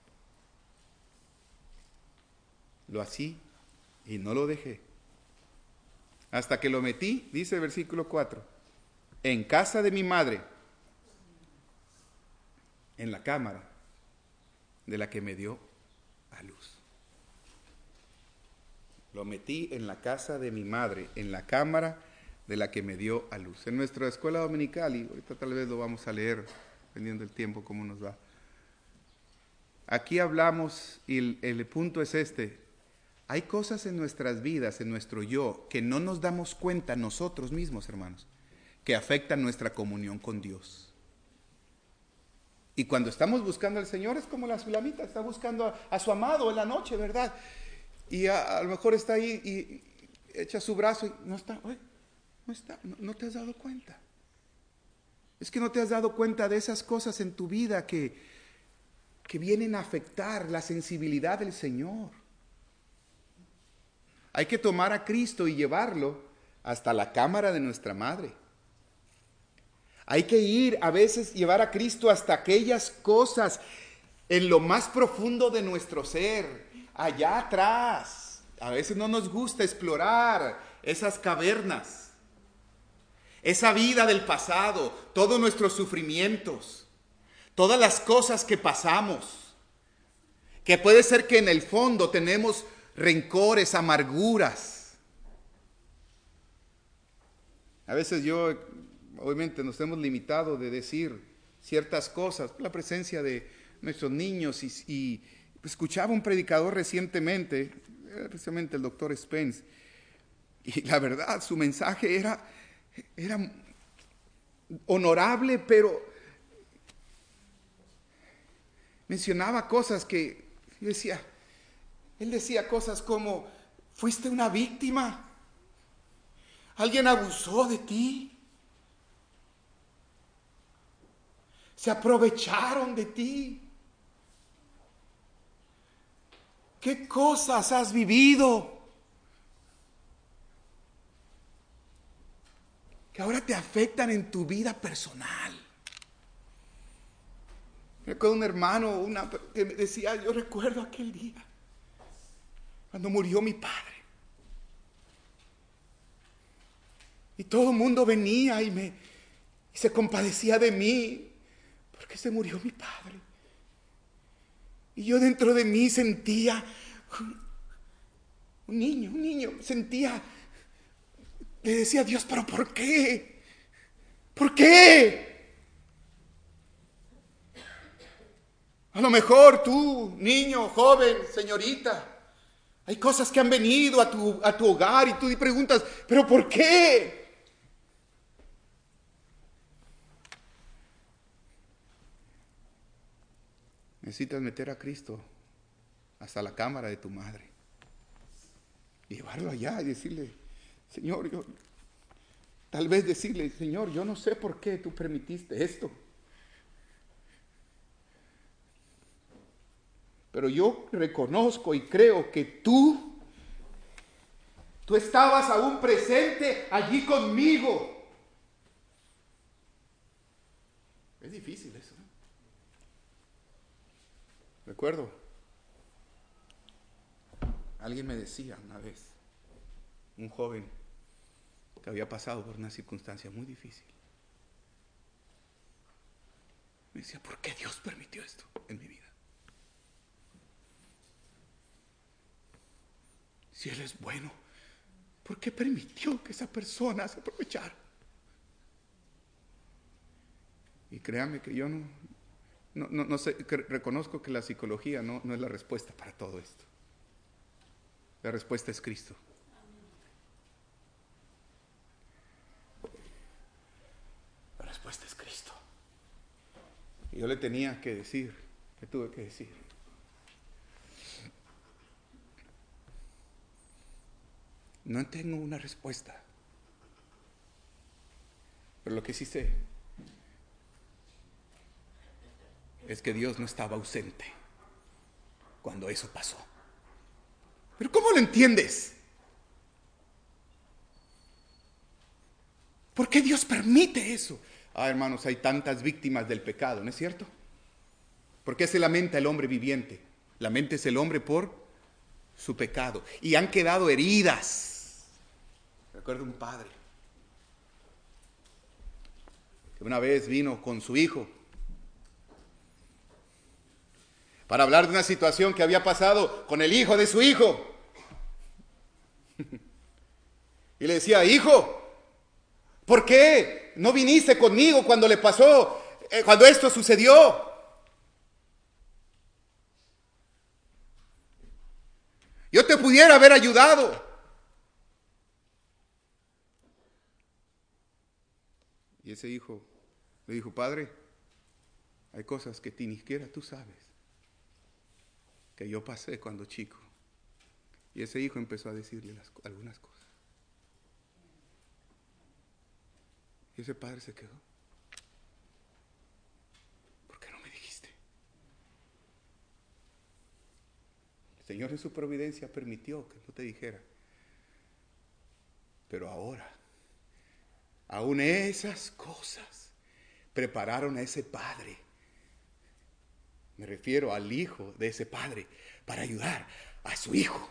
Lo hacía y no lo dejé. Hasta que lo metí, dice el versículo cuatro, en casa de mi madre, en la cámara de la que me dio a luz. Lo metí en la casa de mi madre, en la cámara de la que me dio a luz. En nuestra escuela dominical, y ahorita tal vez lo vamos a leer, dependiendo del tiempo, cómo nos va. Aquí hablamos, y el, el punto es este: hay cosas en nuestras vidas, en nuestro yo, que no nos damos cuenta nosotros mismos, hermanos, que afectan nuestra comunión con Dios. Y cuando estamos buscando al Señor, es como la sulamita, está buscando a, a su amado en la noche, ¿verdad? Y a, a lo mejor está ahí y, y echa su brazo y no está, oye, no está, no, no te has dado cuenta. Es que no te has dado cuenta de esas cosas en tu vida que, que vienen a afectar la sensibilidad del Señor. Hay que tomar a Cristo y llevarlo hasta la cámara de nuestra madre. Hay que ir a veces, llevar a Cristo hasta aquellas cosas en lo más profundo de nuestro ser, allá atrás. A veces no nos gusta explorar esas cavernas, esa vida del pasado, todos nuestros sufrimientos, todas las cosas que pasamos, que puede ser que en el fondo tenemos rencores, amarguras. A veces yo, obviamente, nos hemos limitado de decir ciertas cosas, la presencia de nuestros niños, y, y escuchaba un predicador recientemente, precisamente el doctor Spence, y la verdad, su mensaje era, era honorable, pero mencionaba cosas que yo decía, él decía cosas como, fuiste una víctima, alguien abusó de ti, se aprovecharon de ti. ¿Qué cosas has vivido que ahora te afectan en tu vida personal? Recuerdo un hermano una, que me decía, yo recuerdo aquel día cuando murió mi padre. Y todo el mundo venía y, me, y se compadecía de mí porque se murió mi padre. Y yo dentro de mí sentía, un niño, un niño, sentía, le decía a Dios, pero ¿por qué? ¿Por qué? A lo mejor tú, niño, joven, señorita, hay cosas que han venido a tu, a tu hogar y tú te preguntas, ¿pero por qué? Necesitas meter a Cristo hasta la cámara de tu madre. Y llevarlo allá y decirle, Señor, yo, tal vez decirle, Señor, yo no sé por qué tú permitiste esto. Pero yo reconozco y creo que tú, tú estabas aún presente allí conmigo. Es difícil eso, ¿no? Recuerdo, alguien me decía una vez, un joven que había pasado por una circunstancia muy difícil. Me decía, ¿por qué Dios permitió esto en mi vida? Si Él es bueno, ¿por qué permitió que esa persona se aprovechara? Y créame que yo no, no, no, no sé, que reconozco que la psicología no, no es la respuesta para todo esto. La respuesta es Cristo. La respuesta es Cristo. Y yo le tenía que decir, le tuve que decir, no tengo una respuesta, pero lo que sí sé es que Dios no estaba ausente cuando eso pasó. ¿Pero cómo lo entiendes? ¿Por qué Dios permite eso? Ah, hermanos, hay tantas víctimas del pecado, ¿no es cierto? ¿Por qué se lamenta el hombre viviente? Lamenta el hombre por su pecado. Y han quedado heridas. Recuerdo un padre que una vez vino con su hijo para hablar de una situación que había pasado con el hijo de su hijo. Y le decía, hijo, ¿por qué no viniste conmigo cuando le pasó, eh, cuando esto sucedió? Yo te pudiera haber ayudado. Y ese hijo le dijo, padre, hay cosas que ni siquiera tú sabes, que yo pasé cuando chico. Y ese hijo empezó a decirle las, algunas cosas. Y ese padre se quedó. ¿Por qué no me dijiste? El Señor en su providencia permitió que no te dijera. Pero ahora, aún esas cosas prepararon a ese padre. Me refiero al hijo de ese padre para ayudar a su hijo.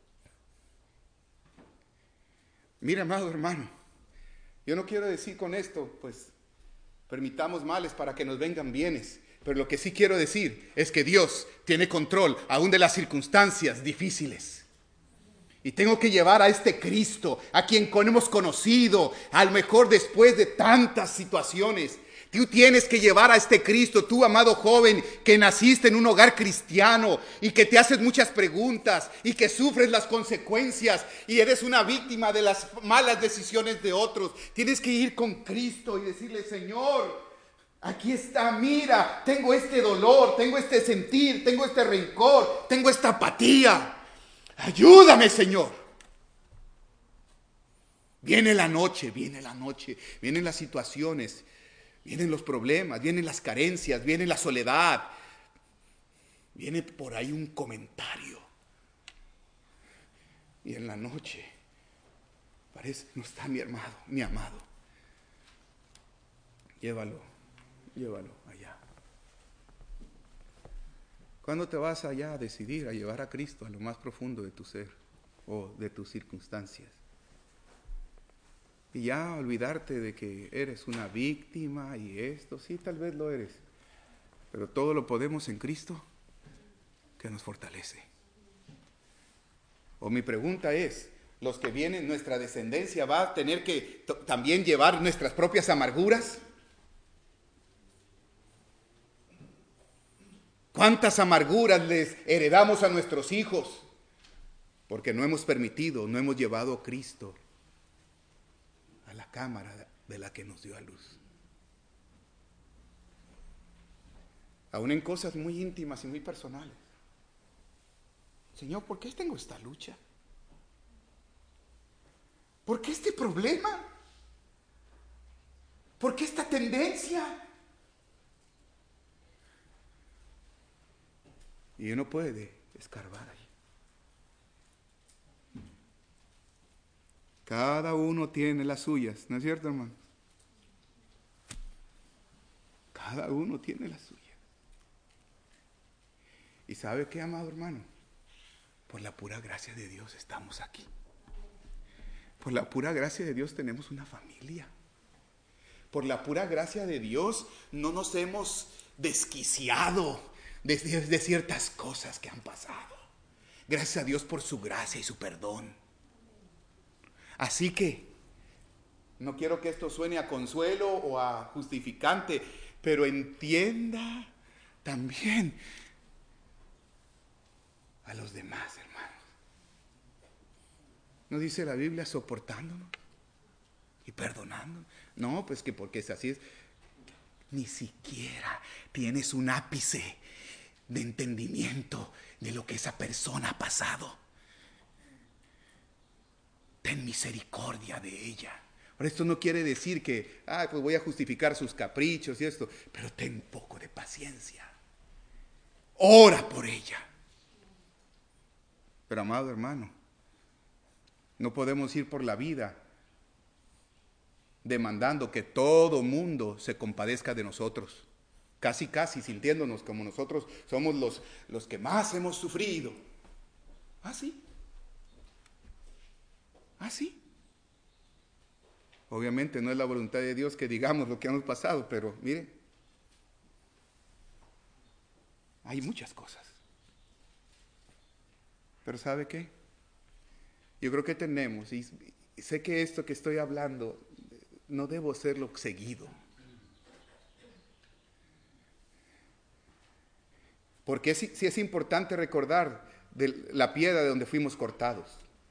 Mira, amado hermano, yo no quiero decir con esto, pues, permitamos males para que nos vengan bienes. Pero lo que sí quiero decir es que Dios tiene control aún de las circunstancias difíciles. Y tengo que llevar a este Cristo, a quien hemos conocido, a lo mejor después de tantas situaciones. Tú tienes que llevar a este Cristo, tú amado joven, que naciste en un hogar cristiano y que te haces muchas preguntas y que sufres las consecuencias y eres una víctima de las malas decisiones de otros. Tienes que ir con Cristo y decirle: Señor, aquí está, mira, tengo este dolor, tengo este sentir, tengo este rencor, tengo esta apatía. Ayúdame, Señor. Viene la noche, viene la noche, vienen las situaciones. Vienen los problemas, vienen las carencias, viene la soledad. Viene por ahí un comentario. Y en la noche parece no está mi hermano, mi amado. Llévalo, llévalo allá. ¿Cuándo te vas allá a decidir a llevar a Cristo a lo más profundo de tu ser o de tus circunstancias? Y ya olvidarte de que eres una víctima y esto, sí, tal vez lo eres. Pero todo lo podemos en Cristo, que nos fortalece. O mi pregunta es, ¿los que vienen, nuestra descendencia, va a tener que t- también llevar nuestras propias amarguras? ¿Cuántas amarguras les heredamos a nuestros hijos? Porque no hemos permitido, no hemos llevado a Cristo a la cámara de la que nos dio a luz. Aún en cosas muy íntimas y muy personales. Señor, ¿por qué tengo esta lucha? ¿Por qué este problema? ¿Por qué esta tendencia? Y uno puede escarbar ahí. Cada uno tiene las suyas, ¿no es cierto, hermano? Cada uno tiene las suyas. ¿Y sabe qué, amado hermano? Por la pura gracia de Dios estamos aquí. Por la pura gracia de Dios tenemos una familia. Por la pura gracia de Dios no nos hemos desquiciado de, de ciertas cosas que han pasado. Gracias a Dios por su gracia y su perdón. Así que no quiero que esto suene a consuelo o a justificante, pero entienda también a los demás, hermanos. ¿No dice la Biblia soportándonos y perdonándonos? No, pues que porque es así es. Ni siquiera tienes un ápice de entendimiento de lo que esa persona ha pasado. Ten misericordia de ella. Pero esto no quiere decir que, ah, pues voy a justificar sus caprichos y esto, pero ten un poco de paciencia. Ora por ella. Pero amado hermano, no podemos ir por la vida demandando que todo mundo se compadezca de nosotros. Casi, casi sintiéndonos como nosotros somos los, los que más hemos sufrido. ¿Ah, sí? ¿Ah, sí? Obviamente no es la voluntad de Dios que digamos lo que hemos pasado, pero mire, hay muchas cosas. Pero ¿sabe qué? Yo creo que tenemos, y sé que esto que estoy hablando no debo hacerlo seguido. Porque sí, sí es importante recordar de la piedra de donde fuimos cortados.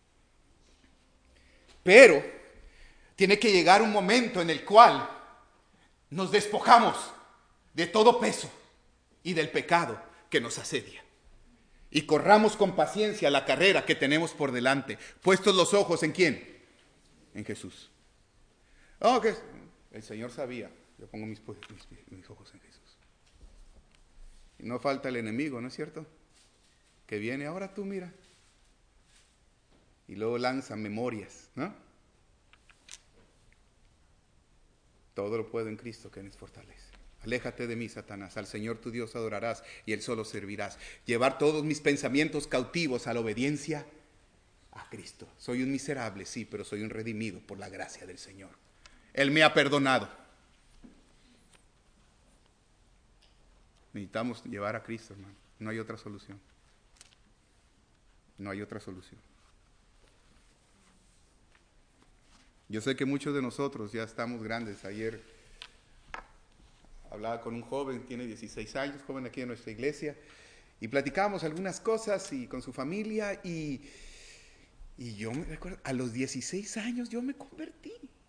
Pero tiene que llegar un momento en el cual nos despojamos de todo peso y del pecado que nos asedia. Y corramos con paciencia la carrera que tenemos por delante. Puestos los ojos ¿en quién? En Jesús. Oh, que el Señor sabía. Yo pongo mis, mis, mis ojos en Jesús. Y no falta el enemigo, ¿no es cierto? Que viene, ahora tú mira. Y luego lanza memorias, ¿no? Todo lo puedo en Cristo que nos fortalece. Aléjate de mí, Satanás. Al Señor tu Dios adorarás y Él solo servirás. Llevar todos mis pensamientos cautivos a la obediencia a Cristo. Soy un miserable, sí, pero soy un redimido por la gracia del Señor. Él me ha perdonado. Necesitamos llevar a Cristo, hermano. No hay otra solución. No hay otra solución. Yo sé que muchos de nosotros ya estamos grandes. Ayer hablaba con un joven, tiene dieciséis años, joven aquí en nuestra iglesia, y platicábamos algunas cosas y con su familia, y, y yo me recuerdo, a los dieciséis años yo me convertí.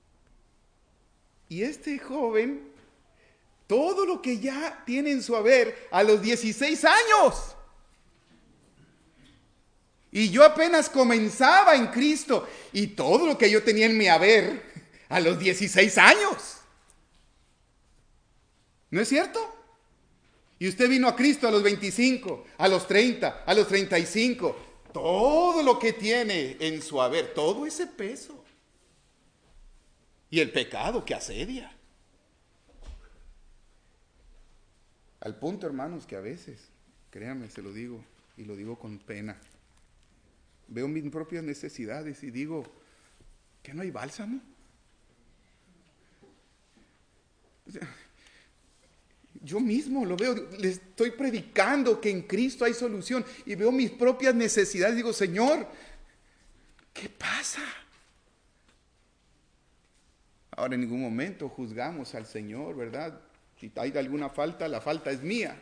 Y este joven, todo lo que ya tiene en su haber a los dieciséis años. Y yo apenas comenzaba en Cristo, y todo lo que yo tenía en mi haber a los dieciséis años. ¿No es cierto? Y usted vino a Cristo a los veinticinco, a los treinta, a los treinta y cinco. Todo lo que tiene en su haber, todo ese peso. Y el pecado que asedia. Al punto, hermanos, que a veces, créanme, se lo digo, y lo digo con pena, veo mis propias necesidades y digo, ¿que no hay bálsamo? O sea, yo mismo lo veo, le estoy predicando que en Cristo hay solución y veo mis propias necesidades y digo, Señor, ¿qué pasa? Ahora en ningún momento juzgamos al Señor, ¿verdad? Si hay alguna falta, la falta es mía.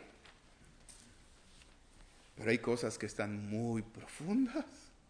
Pero hay cosas que están muy profundas.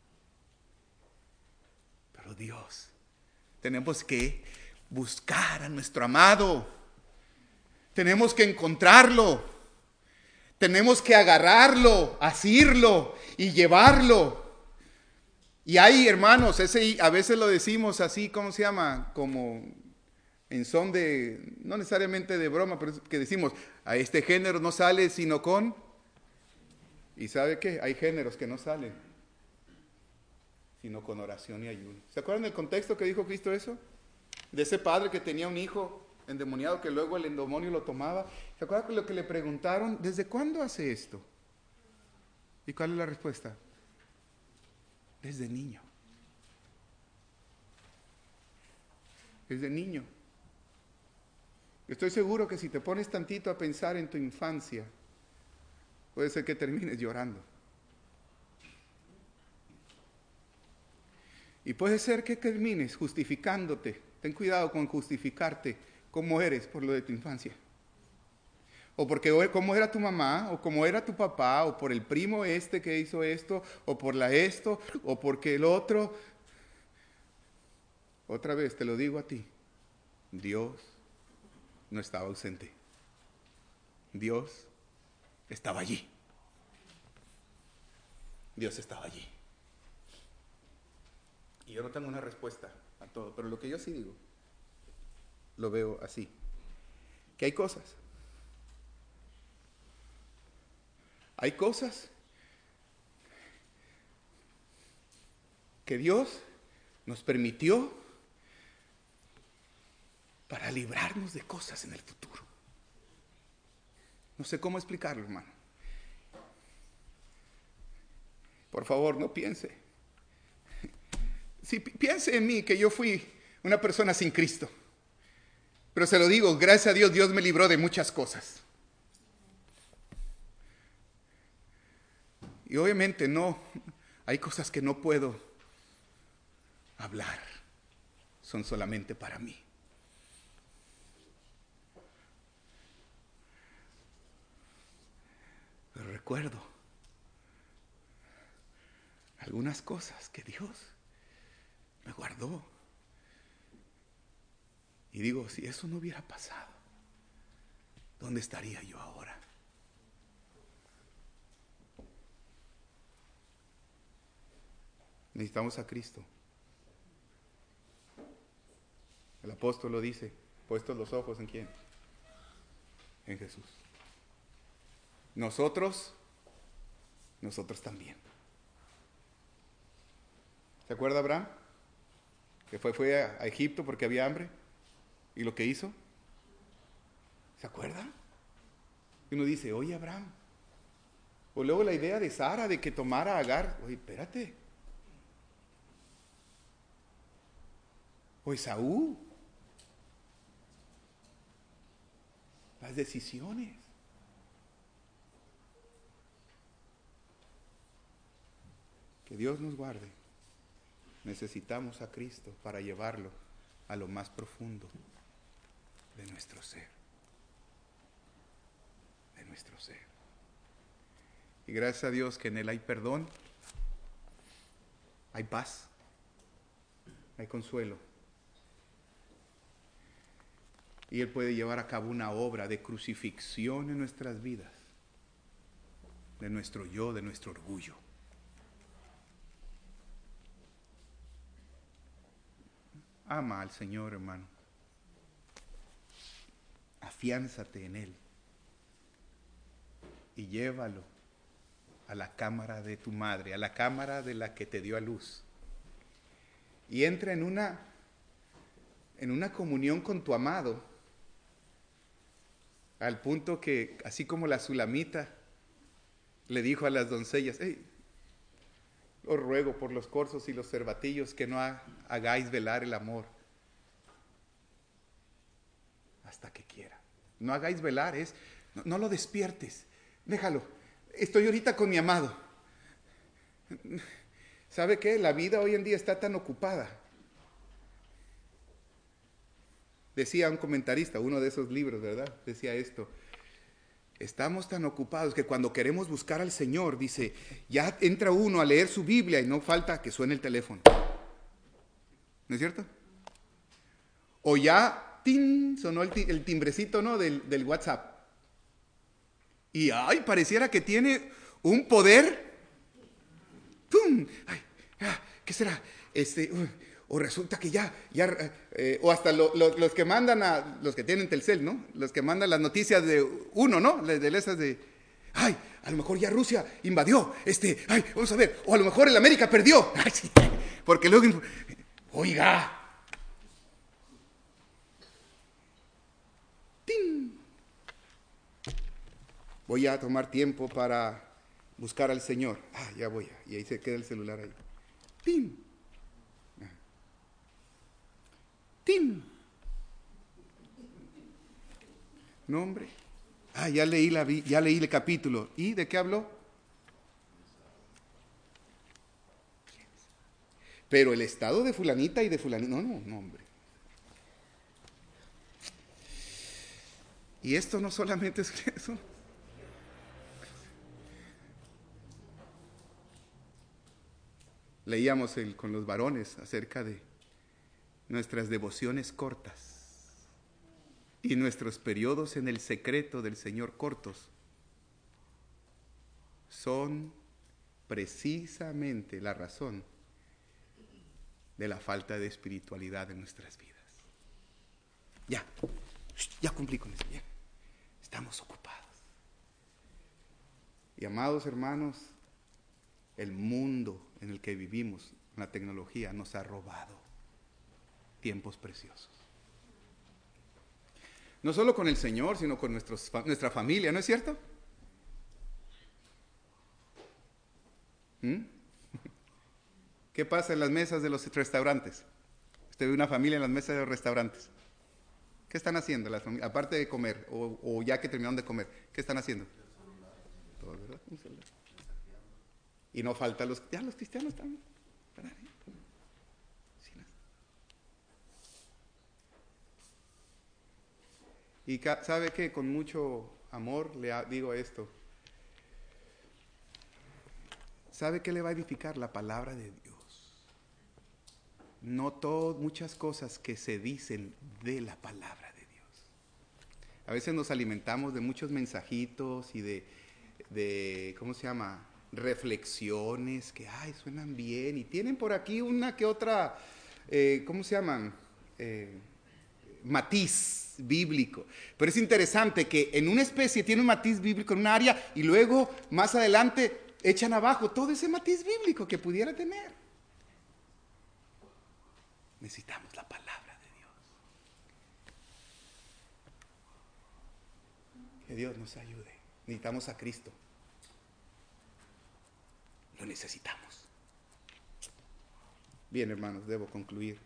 Pero Dios, tenemos que buscar a nuestro amado. Tenemos que encontrarlo. Tenemos que agarrarlo, asirlo y llevarlo. Y hay, hermanos, ese a veces lo decimos así, ¿cómo se llama? Como en son de, no necesariamente de broma, pero es que decimos, a este género no sale sino con, ¿y sabe qué? Hay géneros que no salen, sino con oración y ayuno. ¿Se acuerdan del contexto que dijo Cristo eso? De ese padre que tenía un hijo endemoniado que luego el demonio lo tomaba. ¿Se acuerdan de lo que le preguntaron? ¿Desde cuándo hace esto? ¿Y cuál es la respuesta? Desde niño. Desde niño. Estoy seguro que si te pones tantito a pensar en tu infancia, puede ser que termines llorando. Y puede ser que termines justificándote. Ten cuidado con justificarte como eres por lo de tu infancia. O porque como era tu mamá, o como era tu papá, o por el primo este que hizo esto, o por la esto, o porque el otro. Otra vez te lo digo a ti, Dios no estaba ausente. Dios estaba allí. Dios estaba allí. Y yo no tengo una respuesta a todo, pero lo que yo sí digo, lo veo así, que hay cosas. Hay cosas que Dios nos permitió para librarnos de cosas en el futuro. No sé cómo explicarlo, hermano. Por favor, no piense. Si piense en mí que yo fui una persona sin Cristo. Pero se lo digo, gracias a Dios, Dios me libró de muchas cosas. Y obviamente no, hay cosas que no puedo hablar. Son solamente para mí. Pero recuerdo algunas cosas que Dios me guardó. Y digo, si eso no hubiera pasado, ¿dónde estaría yo ahora? Necesitamos a Cristo. El apóstol lo dice, puestos los ojos ¿en quién? En Jesús. Nosotros, nosotros también. ¿Se acuerda Abraham? Que fue, fue a, a Egipto porque había hambre. ¿Y lo que hizo? ¿Se acuerda? Y uno dice, oye Abraham. O luego la idea de Sara de que tomara a Agar. Oye, espérate. O Esaú. Las decisiones. Que Dios nos guarde. Necesitamos a Cristo para llevarlo a lo más profundo de nuestro ser, de nuestro ser. Y gracias a Dios que en Él hay perdón, hay paz, hay consuelo. Y Él puede llevar a cabo una obra de crucifixión en nuestras vidas, de nuestro yo, de nuestro orgullo. Ama al Señor, hermano. Afiánzate en Él y llévalo a la cámara de tu madre, a la cámara de la que te dio a luz. Y entra en una, en una comunión con tu amado, al punto que, así como la Sulamita le dijo a las doncellas: hey, os ruego por los corzos y los cervatillos que no ha, hagáis velar el amor hasta que quiera. No hagáis velar, es, no, no lo despiertes, déjalo. Estoy ahorita con mi amado. ¿Sabe qué? La vida hoy en día está tan ocupada. Decía un comentarista, uno de esos libros, ¿verdad? Decía esto: estamos tan ocupados que cuando queremos buscar al Señor, dice, ya entra uno a leer su Biblia y no falta que suene el teléfono. ¿No es cierto? O ya, ¡tin!, sonó el, el timbrecito, ¿no?, del, del WhatsApp. Y ay, pareciera que tiene un poder. ¡Pum! Ay, ah, ¿qué será? Este, uh, o resulta que ya, ya eh, o hasta lo, lo, los que mandan a, los que tienen Telcel, ¿no? Los que mandan las noticias de uno, ¿no? De, de esas de, ay, a lo mejor ya Rusia invadió, este, ay, vamos a ver, o a lo mejor el América perdió. Ay, sí, porque luego, oiga. ¡Tin! Voy a tomar tiempo para buscar al Señor. Ah, ya voy. Y ahí se queda el celular ahí. ¡Tin! ¡Tin! No, hombre. Ah, ya leí, la, ya leí el capítulo. ¿Y de qué habló? Pero el estado de fulanita y de fulanita. No, no, no, hombre. Y esto no solamente es eso. Leíamos el, con los varones acerca de nuestras devociones cortas y nuestros periodos en el secreto del Señor cortos son precisamente la razón de la falta de espiritualidad en nuestras vidas. Ya, ya cumplí con eso, ya. Estamos ocupados. Y amados hermanos, el mundo en el que vivimos, la tecnología, nos ha robado tiempos preciosos. No solo con el Señor, sino con nuestros, nuestra familia, ¿no es cierto? ¿Mm? ¿Qué pasa en las mesas de los restaurantes? Usted ve una familia en las mesas de los restaurantes. ¿Qué están haciendo las familias? Aparte de comer, o, o ya que terminaron de comer, ¿qué están haciendo? Todo, ¿verdad? Y no falta los, ya los cristianos también. Y sabe que con mucho amor le digo esto. ¿Sabe qué le va a edificar? La palabra de Dios. No todas, muchas cosas que se dicen de la palabra de Dios. A veces nos alimentamos de muchos mensajitos y de, de ¿cómo se llama?, reflexiones que, ay, suenan bien y tienen por aquí una que otra, eh, ¿cómo se llaman? Eh, matiz bíblico. Pero es interesante que en una especie tiene un matiz bíblico en un área y luego más adelante echan abajo todo ese matiz bíblico que pudiera tener. Necesitamos la palabra de Dios. Que Dios nos ayude. Necesitamos a Cristo. Lo necesitamos. Bien, hermanos, debo concluir.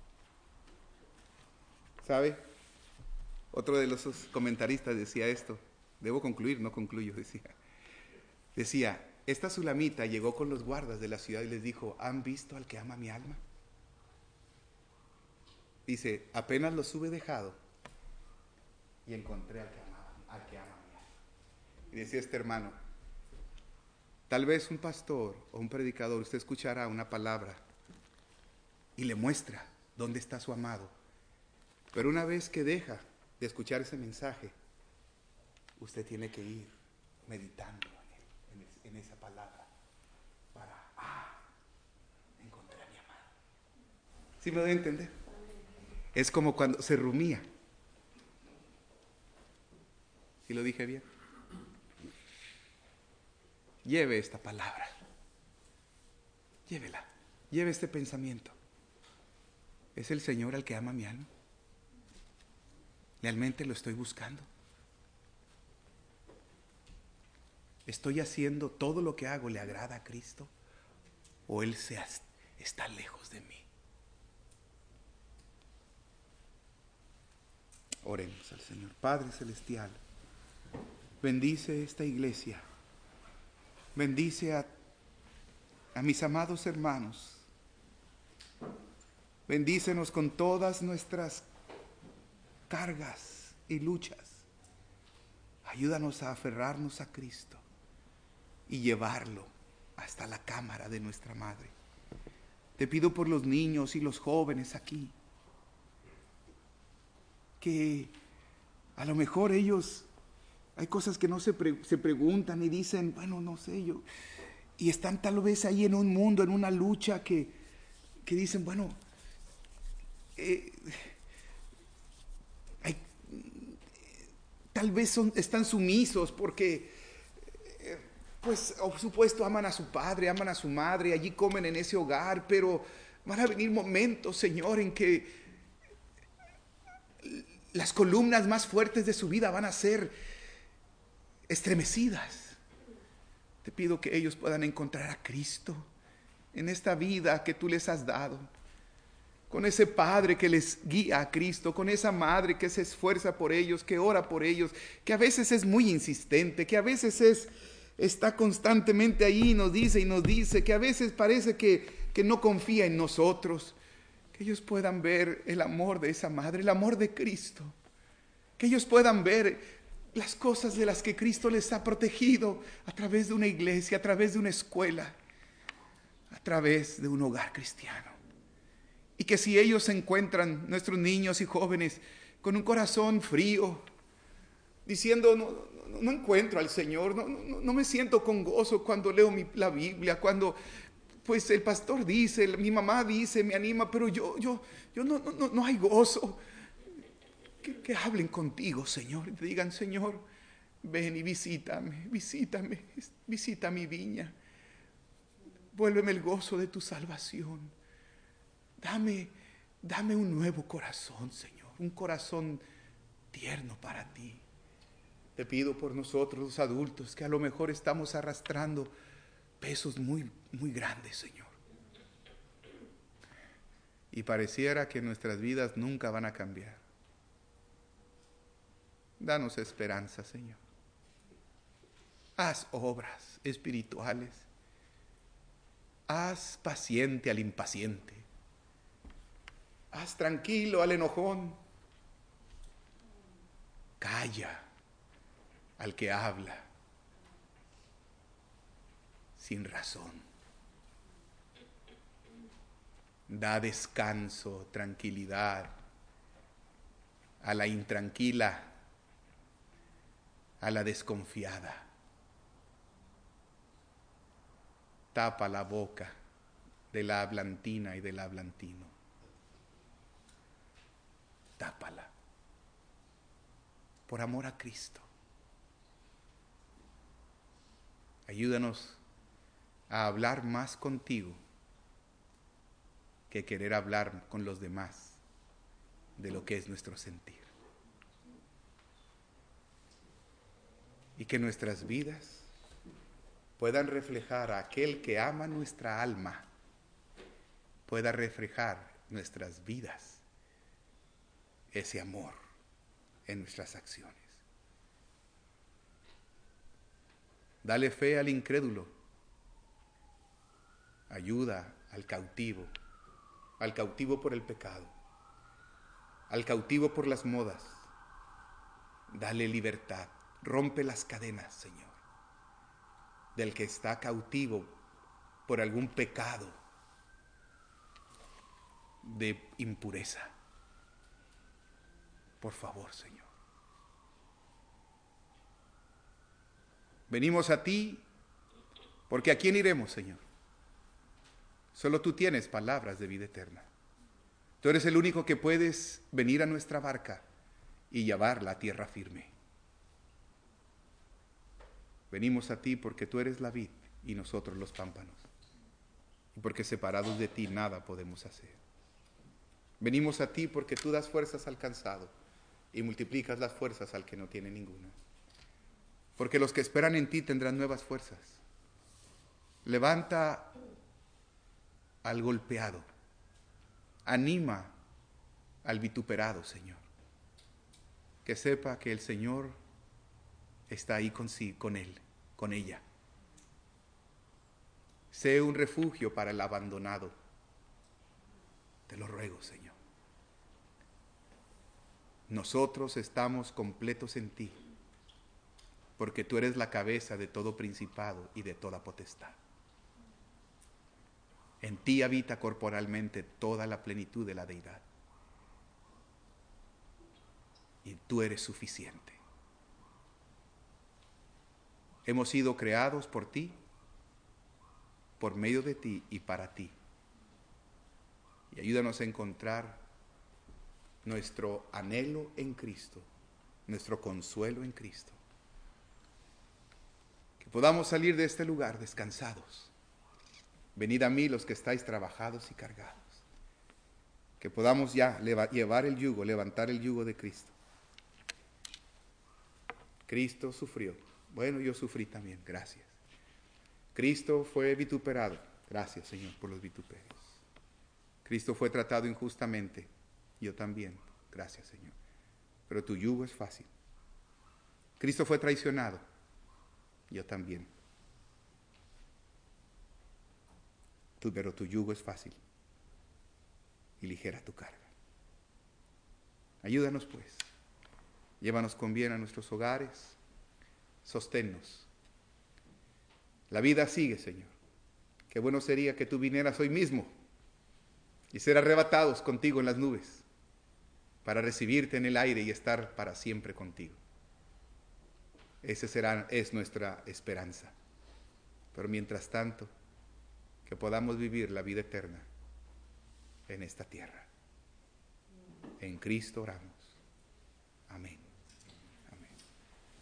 ¿Sabe? Otro de los comentaristas decía esto. Debo concluir, no concluyo, decía. Decía, esta Sulamita llegó con los guardas de la ciudad y les dijo, ¿han visto al que ama mi alma? Dice, apenas los hube dejado y encontré al que amaba, al que ama mi alma. Y decía este hermano, tal vez un pastor o un predicador, usted escuchará una palabra y le muestra dónde está su amado. Pero una vez que deja de escuchar ese mensaje, usted tiene que ir meditando en, él, en, en esa palabra para, ah, encontré a mi amado. ¿Sí me doy a entender? Es como cuando se rumía. ¿Sí lo dije bien? Lleve esta palabra. Llévela. Lleve este pensamiento. ¿Es el Señor al que ama mi alma? ¿Realmente lo estoy buscando? ¿Estoy haciendo todo lo que hago le agrada a Cristo? ¿O Él se está lejos de mí? Oremos al Señor. Padre Celestial, bendice esta iglesia. Bendice a, a mis amados hermanos. Bendícenos con todas nuestras cargas y luchas. Ayúdanos a aferrarnos a Cristo y llevarlo hasta la cámara de nuestra Madre. Te pido por los niños y los jóvenes aquí, que a lo mejor ellos, hay cosas que no se, pre, se preguntan y dicen, bueno, no sé yo, y están tal vez ahí en un mundo, en una lucha que, que dicen, bueno, eh, hay, tal vez son, están sumisos porque, eh, pues, por supuesto, aman a su padre, aman a su madre, allí comen en ese hogar, pero van a venir momentos, Señor, en que las columnas más fuertes de su vida van a ser estremecidas. Te pido que ellos puedan encontrar a Cristo en esta vida que tú les has dado, con ese padre que les guía a Cristo, con esa madre que se esfuerza por ellos, que ora por ellos, que a veces es muy insistente, que a veces es, está constantemente ahí y nos dice y nos dice, que a veces parece que, que no confía en nosotros. Que ellos puedan ver el amor de esa madre, el amor de Cristo. Que ellos puedan ver las cosas de las que Cristo les ha protegido a través de una iglesia, a través de una escuela, a través de un hogar cristiano. Y que si ellos se encuentran, nuestros niños y jóvenes, con un corazón frío, diciendo, no, no, no encuentro al Señor, no, no, no me siento con gozo cuando leo mi, la Biblia, cuando pues el pastor dice, mi mamá dice, me anima, pero yo, yo, yo no, no, no hay gozo. Que, que hablen contigo, Señor, y te digan, Señor, ven y visítame, visítame, visita mi viña, vuélveme el gozo de tu salvación, dame, dame un nuevo corazón, Señor, un corazón tierno para ti. Te pido por nosotros los adultos que a lo mejor estamos arrastrando pesos muy, muy grandes, Señor, y pareciera que nuestras vidas nunca van a cambiar. Danos esperanza, Señor. Haz obras espirituales. Haz paciente al impaciente. Haz tranquilo al enojón. Calla al que habla sin razón. Da descanso, tranquilidad a la intranquila, a la desconfiada. Tapa la boca de la hablantina y del hablantino. Tápala. Por amor a Cristo. Ayúdanos a hablar más contigo que querer hablar con los demás de lo que es nuestro sentir. Y que nuestras vidas puedan reflejar a aquel que ama nuestra alma, pueda reflejar nuestras vidas, ese amor en nuestras acciones. Dale fe al incrédulo, ayuda al cautivo, al cautivo por el pecado. al cautivo por las modas, dale libertad. Rompe las cadenas, Señor, del que está cautivo por algún pecado de impureza. Por favor, Señor. Venimos a ti porque ¿a quién iremos, Señor? Solo tú tienes palabras de vida eterna. Tú eres el único que puedes venir a nuestra barca y llevarla a tierra firme. Venimos a ti porque tú eres la vid y nosotros los pámpanos. Y porque separados de ti nada podemos hacer. Venimos a ti porque tú das fuerzas al cansado y multiplicas las fuerzas al que no tiene ninguna. Porque los que esperan en ti tendrán nuevas fuerzas. Levanta al golpeado. Anima al vituperado, Señor. Que sepa que el Señor está ahí con, sí, con él, con ella. Sé un refugio para el abandonado. Te lo ruego, Señor. Nosotros estamos completos en ti, porque tú eres la cabeza de todo principado y de toda potestad. En ti habita corporalmente toda la plenitud de la deidad. Y tú eres suficiente. Hemos sido creados por ti, por medio de ti y para ti. Y ayúdanos a encontrar nuestro anhelo en Cristo, nuestro consuelo en Cristo. Que podamos salir de este lugar descansados. Venid a mí los que estáis trabajados y cargados. Que podamos ya llevar el yugo, levantar el yugo de Cristo. Cristo sufrió. Bueno, yo sufrí también, gracias. Cristo fue vituperado. Gracias, Señor, por los vituperios. Cristo fue tratado injustamente. Yo también, gracias, Señor. Pero tu yugo es fácil. Cristo fue traicionado. Yo también. Tú, pero tu yugo es fácil y ligera tu carga. Ayúdanos, pues. Llévanos con bien a nuestros hogares. Sosténnos. La vida sigue, Señor. Qué bueno sería que tú vinieras hoy mismo y ser arrebatados contigo en las nubes para recibirte en el aire y estar para siempre contigo. Esa será, es nuestra esperanza. Pero mientras tanto, que podamos vivir la vida eterna en esta tierra. En Cristo oramos. Amén.